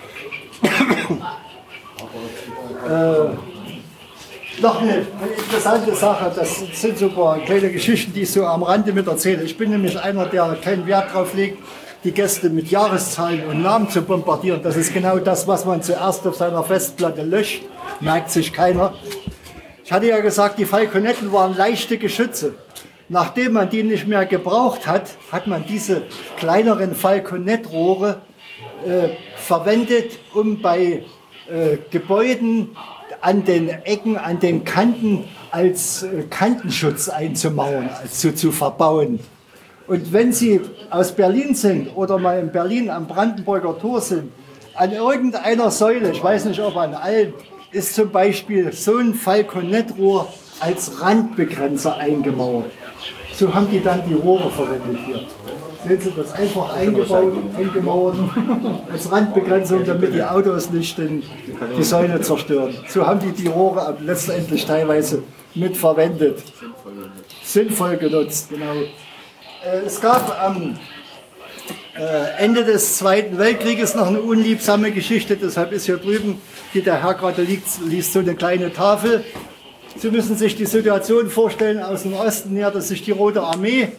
[SPEAKER 4] äh, noch eine, eine interessante Sache, das sind so ein paar kleine Geschichten, die ich so am Rande mit erzähle. Ich bin nämlich einer, der keinen Wert darauf legt, die Gäste mit Jahreszahlen und Namen zu bombardieren. Das ist genau das, was man zuerst auf seiner Festplatte löscht, merkt sich keiner. Ich hatte ja gesagt, die Falkonetten waren leichte Geschütze. Nachdem man die nicht mehr gebraucht hat, hat man diese kleineren Falkonettrohre äh, verwendet, um bei äh, Gebäuden an den Ecken, an den Kanten als äh, Kantenschutz einzumauern, also zu verbauen. Und wenn Sie aus Berlin sind oder mal in Berlin am Brandenburger Tor sind, an irgendeiner Säule, ich weiß nicht ob an allen, ist zum Beispiel so ein Falkonettrohr als Randbegrenzer eingemauert. So haben die dann die Rohre verwendet hier. Sehen Sie das einfach eingebaut, eingemauert als Randbegrenzung, damit die Autos nicht den, die Säule zerstören. So haben die die Rohre letztendlich teilweise mitverwendet. Sinnvoll genutzt, genau. Es gab am Ende des Zweiten Weltkrieges noch eine unliebsame Geschichte, deshalb ist hier drüben, die der Herr gerade liest, liest so eine kleine Tafel. Sie müssen sich die Situation vorstellen, aus dem Osten näherte sich die Rote Armee,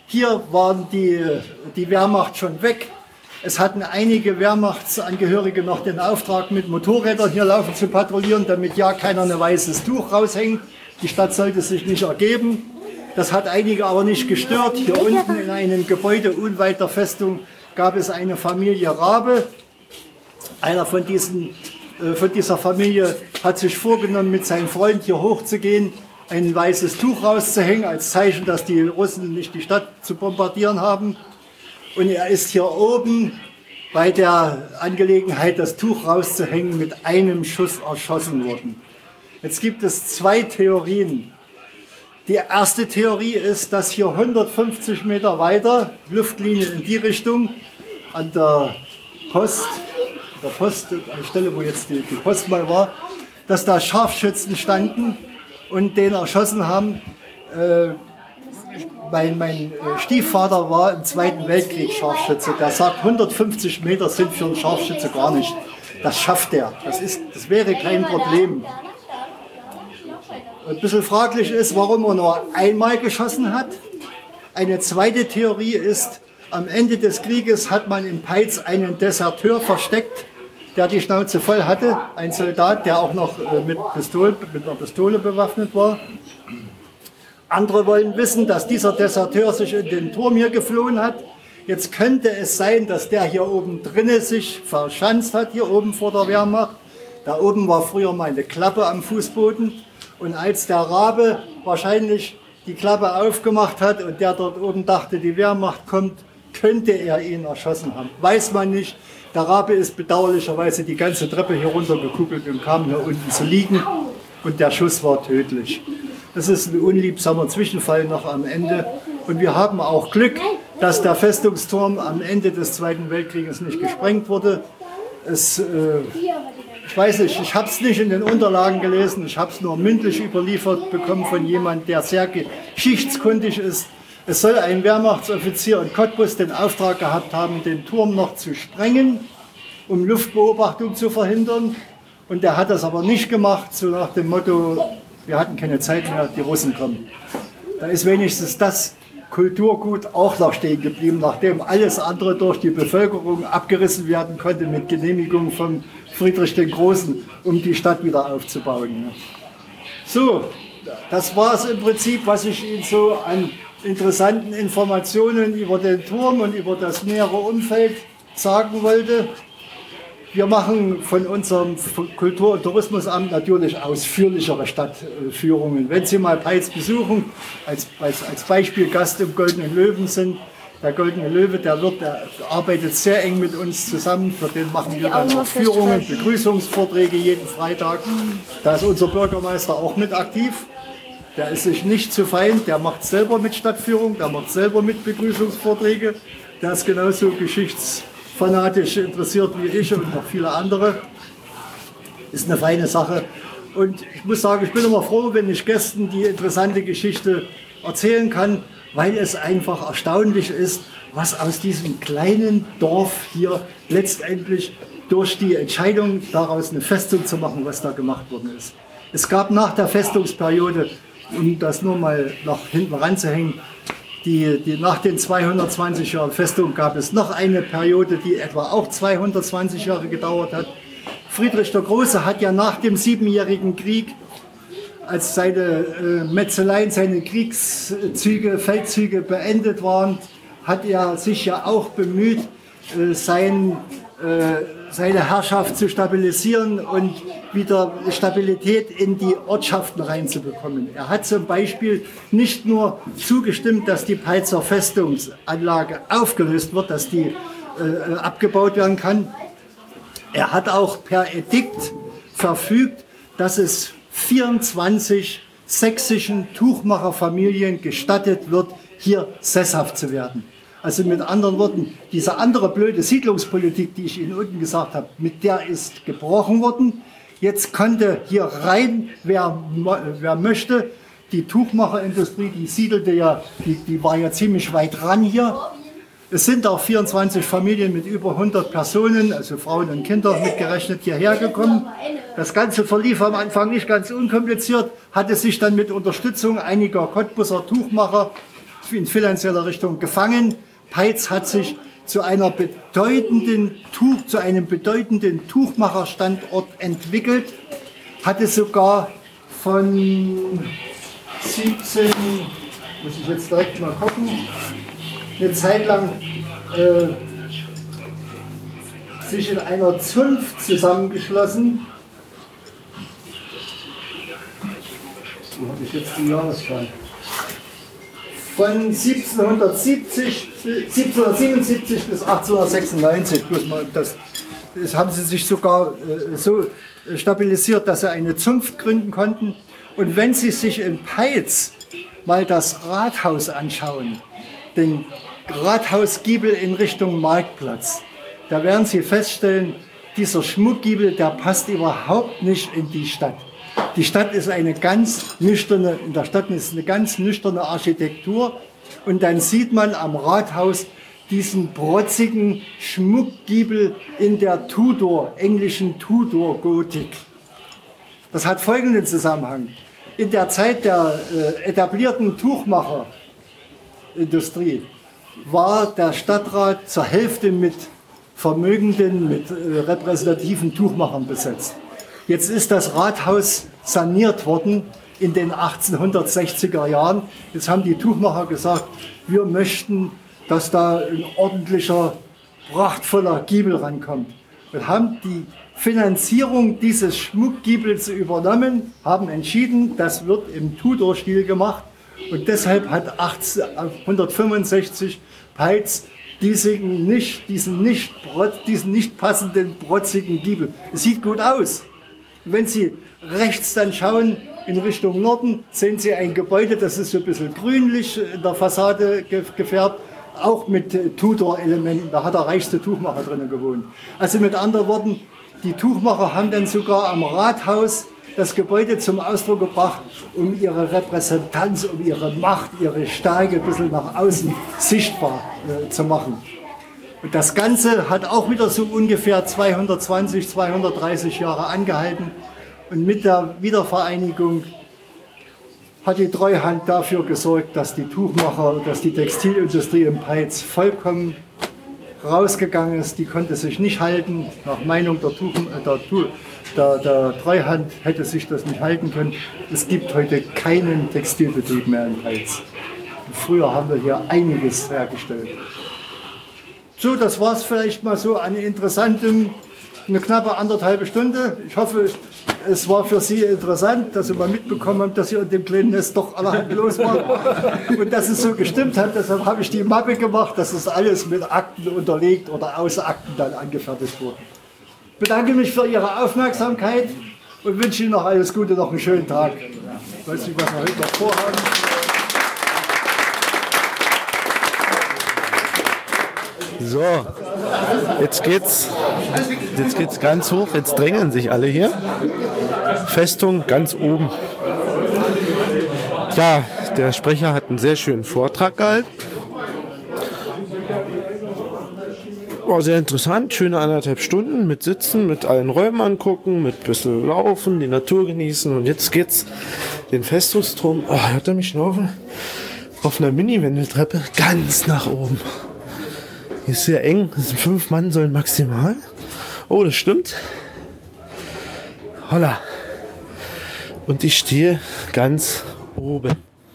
[SPEAKER 4] Hier waren die, die Wehrmacht schon weg. Es hatten einige Wehrmachtsangehörige noch den Auftrag, mit Motorrädern hier laufen zu patrouillieren, damit ja keiner ein weißes Tuch raushängt. Die Stadt sollte sich nicht ergeben. Das hat einige aber nicht gestört. Hier unten in einem Gebäude unweit der Festung gab es eine Familie Rabe. Einer von, diesen, äh, von dieser Familie hat sich vorgenommen, mit seinem Freund hier hochzugehen, ein weißes Tuch rauszuhängen, als Zeichen, dass die Russen nicht die Stadt zu bombardieren haben. Und er ist hier oben bei der Angelegenheit, das Tuch rauszuhängen, mit einem Schuss erschossen worden. Jetzt gibt es zwei Theorien. Die erste Theorie ist, dass hier hundertfünfzig Meter weiter, Luftlinie in die Richtung, an der Post, der Post, an der Stelle, wo jetzt die, die Post mal war, dass da Scharfschützen standen und den erschossen haben. Äh, mein, mein Stiefvater war im Zweiten Weltkrieg Scharfschütze. Der sagt, hundertfünfzig Meter sind für einen Scharfschütze gar nicht. Das schafft er. Das, ist, das wäre kein Problem. Ein bisschen fraglich ist, warum er nur einmal geschossen hat. Eine zweite Theorie ist, am Ende des Krieges hat man in Peitz einen Deserteur versteckt, der die Schnauze voll hatte. Ein Soldat, der auch noch mit, Pistole, mit einer Pistole bewaffnet war. Andere wollen wissen, dass dieser Deserteur sich in den Turm hier geflohen hat. Jetzt könnte es sein, dass der hier oben drinnen sich verschanzt hat, hier oben vor der Wehrmacht. Da oben war früher mal eine Klappe am Fußboden. Und als der Rabe wahrscheinlich die Klappe aufgemacht hat und der dort oben dachte, die Wehrmacht kommt, könnte er ihn erschossen haben. Weiß man nicht. Der Rabe ist bedauerlicherweise die ganze Treppe hier runtergekugelt und kam hier unten zu liegen. Und der Schuss war tödlich. Das ist ein unliebsamer Zwischenfall noch am Ende. Und wir haben auch Glück, dass der Festungsturm am Ende des Zweiten Weltkrieges nicht gesprengt wurde. Es... Äh, Ich weiß nicht, ich habe es nicht in den Unterlagen gelesen, ich habe es nur mündlich überliefert bekommen von jemandem, der sehr geschichtskundig ist. Es soll ein Wehrmachtsoffizier in Cottbus den Auftrag gehabt haben, den Turm noch zu sprengen, um Luftbeobachtung zu verhindern. Und der hat das aber nicht gemacht, so nach dem Motto, wir hatten keine Zeit mehr, die Russen kommen. Da ist wenigstens das Kulturgut auch noch stehen geblieben, nachdem alles andere durch die Bevölkerung abgerissen werden konnte mit Genehmigung von Friedrich den Großen, um die Stadt wieder aufzubauen. So, das war es im Prinzip, was ich Ihnen so an interessanten Informationen über den Turm und über das nähere Umfeld sagen wollte. Wir machen von unserem Kultur- und Tourismusamt natürlich ausführlichere Stadtführungen. Wenn Sie mal Peitz besuchen, als, als, als Beispiel Gast im Goldenen Löwen sind, der Goldene Löwe, der, wird, der arbeitet sehr eng mit uns zusammen. Für den machen wir dann auch Führungen, Begrüßungsvorträge jeden Freitag. Da ist unser Bürgermeister auch mit aktiv. Der ist sich nicht zu fein, der macht selber mit Stadtführung, der macht selber mit Begrüßungsvorträge. Der ist genauso geschichtsfanatisch interessiert wie ich und noch viele andere. Ist eine feine Sache. Und ich muss sagen, ich bin immer froh, wenn ich Gästen die interessante Geschichte erzählen kann, weil es einfach erstaunlich ist, was aus diesem kleinen Dorf hier letztendlich durch die Entscheidung, daraus eine Festung zu machen, was da gemacht worden ist. Es gab nach der Festungsperiode, um das nur mal nach hinten ranzuhängen, die, die, nach den zweihundertzwanzig Jahren Festung gab es noch eine Periode, die etwa auch zweihundertzwanzig Jahre gedauert hat. Friedrich der Große hat ja nach dem Siebenjährigen Krieg, als seine äh, Metzeleien, seine Kriegszüge, Feldzüge beendet waren, hat er sich ja auch bemüht, äh, sein, äh, seine Herrschaft zu stabilisieren und wieder Stabilität in die Ortschaften reinzubekommen. Er hat zum Beispiel nicht nur zugestimmt, dass die Peitzer Festungsanlage aufgelöst wird, dass die äh, abgebaut werden kann. Er hat auch per Edikt verfügt, dass es vierundzwanzig sächsischen Tuchmacherfamilien gestattet wird, hier sesshaft zu werden. Also mit anderen Worten, diese andere blöde Siedlungspolitik, die ich Ihnen unten gesagt habe, mit der ist gebrochen worden. Jetzt konnte hier rein, wer, wer möchte. Die Tuchmacherindustrie, die siedelte ja, die, die war ja ziemlich weit ran hier. Es sind auch vierundzwanzig Familien mit über hundert Personen, also Frauen und Kinder mitgerechnet, hierher gekommen. Das Ganze verlief am Anfang nicht ganz unkompliziert, hatte sich dann mit Unterstützung einiger Cottbuser Tuchmacher in finanzieller Richtung gefangen. Peitz hat sich zu einer bedeutenden Tuch, zu einem bedeutenden Tuchmacherstandort entwickelt, hatte sogar von siebzehn, muss ich jetzt direkt mal gucken, eine Zeit lang äh, sich in einer Zunft zusammengeschlossen. Wo habe ich jetzt die Jahreszahl? Von siebzehnhundertsiebzig, siebzehnhundertsiebenundsiebzig bis achtzehnhundertsechsundneunzig. Das, das haben sie sich sogar äh, so stabilisiert, dass sie eine Zunft gründen konnten. Und wenn Sie sich in Peitz mal das Rathaus anschauen, den Rathausgiebel in Richtung Marktplatz, da werden Sie feststellen, dieser Schmuckgiebel, der passt überhaupt nicht in die Stadt. Die Stadt ist eine ganz nüchterne, in der Stadt ist eine ganz nüchterne Architektur und dann sieht man am Rathaus diesen protzigen Schmuckgiebel in der Tudor, englischen Tudor-Gotik. Das hat folgenden Zusammenhang. In der Zeit der äh, etablierten Tuchmacherindustrie war der Stadtrat zur Hälfte mit vermögenden, mit äh, repräsentativen Tuchmachern besetzt. Jetzt ist das Rathaus saniert worden in den achtzehnhundertsechziger Jahren. Jetzt haben die Tuchmacher gesagt, wir möchten, dass da ein ordentlicher, prachtvoller Giebel rankommt. Wir haben die Finanzierung dieses Schmuckgiebels übernommen, haben entschieden, das wird im Tudor-Stil gemacht. Und deshalb hat achtzehnhundertfünfundsechzig Peitz diesen nicht, diesen nicht, diesen nicht passenden, protzigen Giebel. Es sieht gut aus. Wenn Sie rechts dann schauen, in Richtung Norden, sehen Sie ein Gebäude, das ist so ein bisschen grünlich in der Fassade gefärbt, auch mit Tudor-Elementen. Da hat der reichste Tuchmacher drinnen gewohnt. Also mit anderen Worten, die Tuchmacher haben dann sogar am Rathaus das Gebäude zum Ausdruck gebracht, um ihre Repräsentanz, um ihre Macht, ihre Stärke ein bisschen nach außen sichtbar äh, zu machen. Und das Ganze hat auch wieder so ungefähr zweihundertzwanzig, zweihundertdreißig Jahre angehalten. Und mit der Wiedervereinigung hat die Treuhand dafür gesorgt, dass die Tuchmacher, dass die Textilindustrie in Peitz vollkommen rausgegangen ist. Die konnte sich nicht halten. Nach Meinung der, Tuch, der, der, der Treuhand hätte sich das nicht halten können. Es gibt heute keinen Textilbetrieb mehr in Peitz. Früher haben wir hier einiges hergestellt. So, das war es vielleicht mal so an interessantem, eine knappe anderthalbe Stunde. Ich hoffe, es war für Sie interessant, dass Sie mal mitbekommen haben, dass hier in dem kleinen Nest doch allerhand los war. Und dass es so gestimmt hat, deshalb habe ich die Mappe gemacht, dass das alles mit Akten unterlegt oder aus Akten dann angefertigt wurde. Ich bedanke mich für Ihre Aufmerksamkeit und wünsche Ihnen noch alles Gute, noch einen schönen Tag. Ich weiß nicht, was wir heute noch vorhaben.
[SPEAKER 7] So, jetzt geht's, jetzt geht's ganz hoch, jetzt drängen sich alle hier. Festung ganz oben. Ja, der Sprecher hat einen sehr schönen Vortrag gehalten. War sehr interessant, schöne anderthalb Stunden mit Sitzen, mit allen Räumen angucken, mit ein bisschen laufen, die Natur genießen. Und jetzt geht's den Festungsturm, oh, hört er mich schnaufen? Auf einer Mini-Wendeltreppe ganz nach oben. Ist sehr eng, das sind fünf Mann sollen maximal. Oh, das stimmt. Holla. Und ich stehe ganz oben.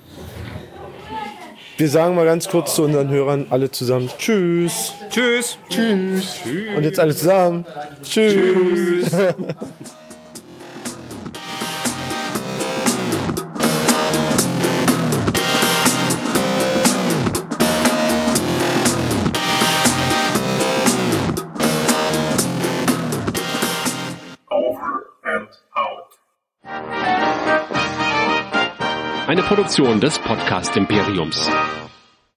[SPEAKER 7] Wir sagen mal ganz kurz zu unseren Hörern alle zusammen Tschüss.
[SPEAKER 2] Tschüss.
[SPEAKER 7] Tschüss. Tschüss. Und jetzt alle zusammen Tschüss. Tschüss.
[SPEAKER 8] Eine Produktion des Podcast Imperiums.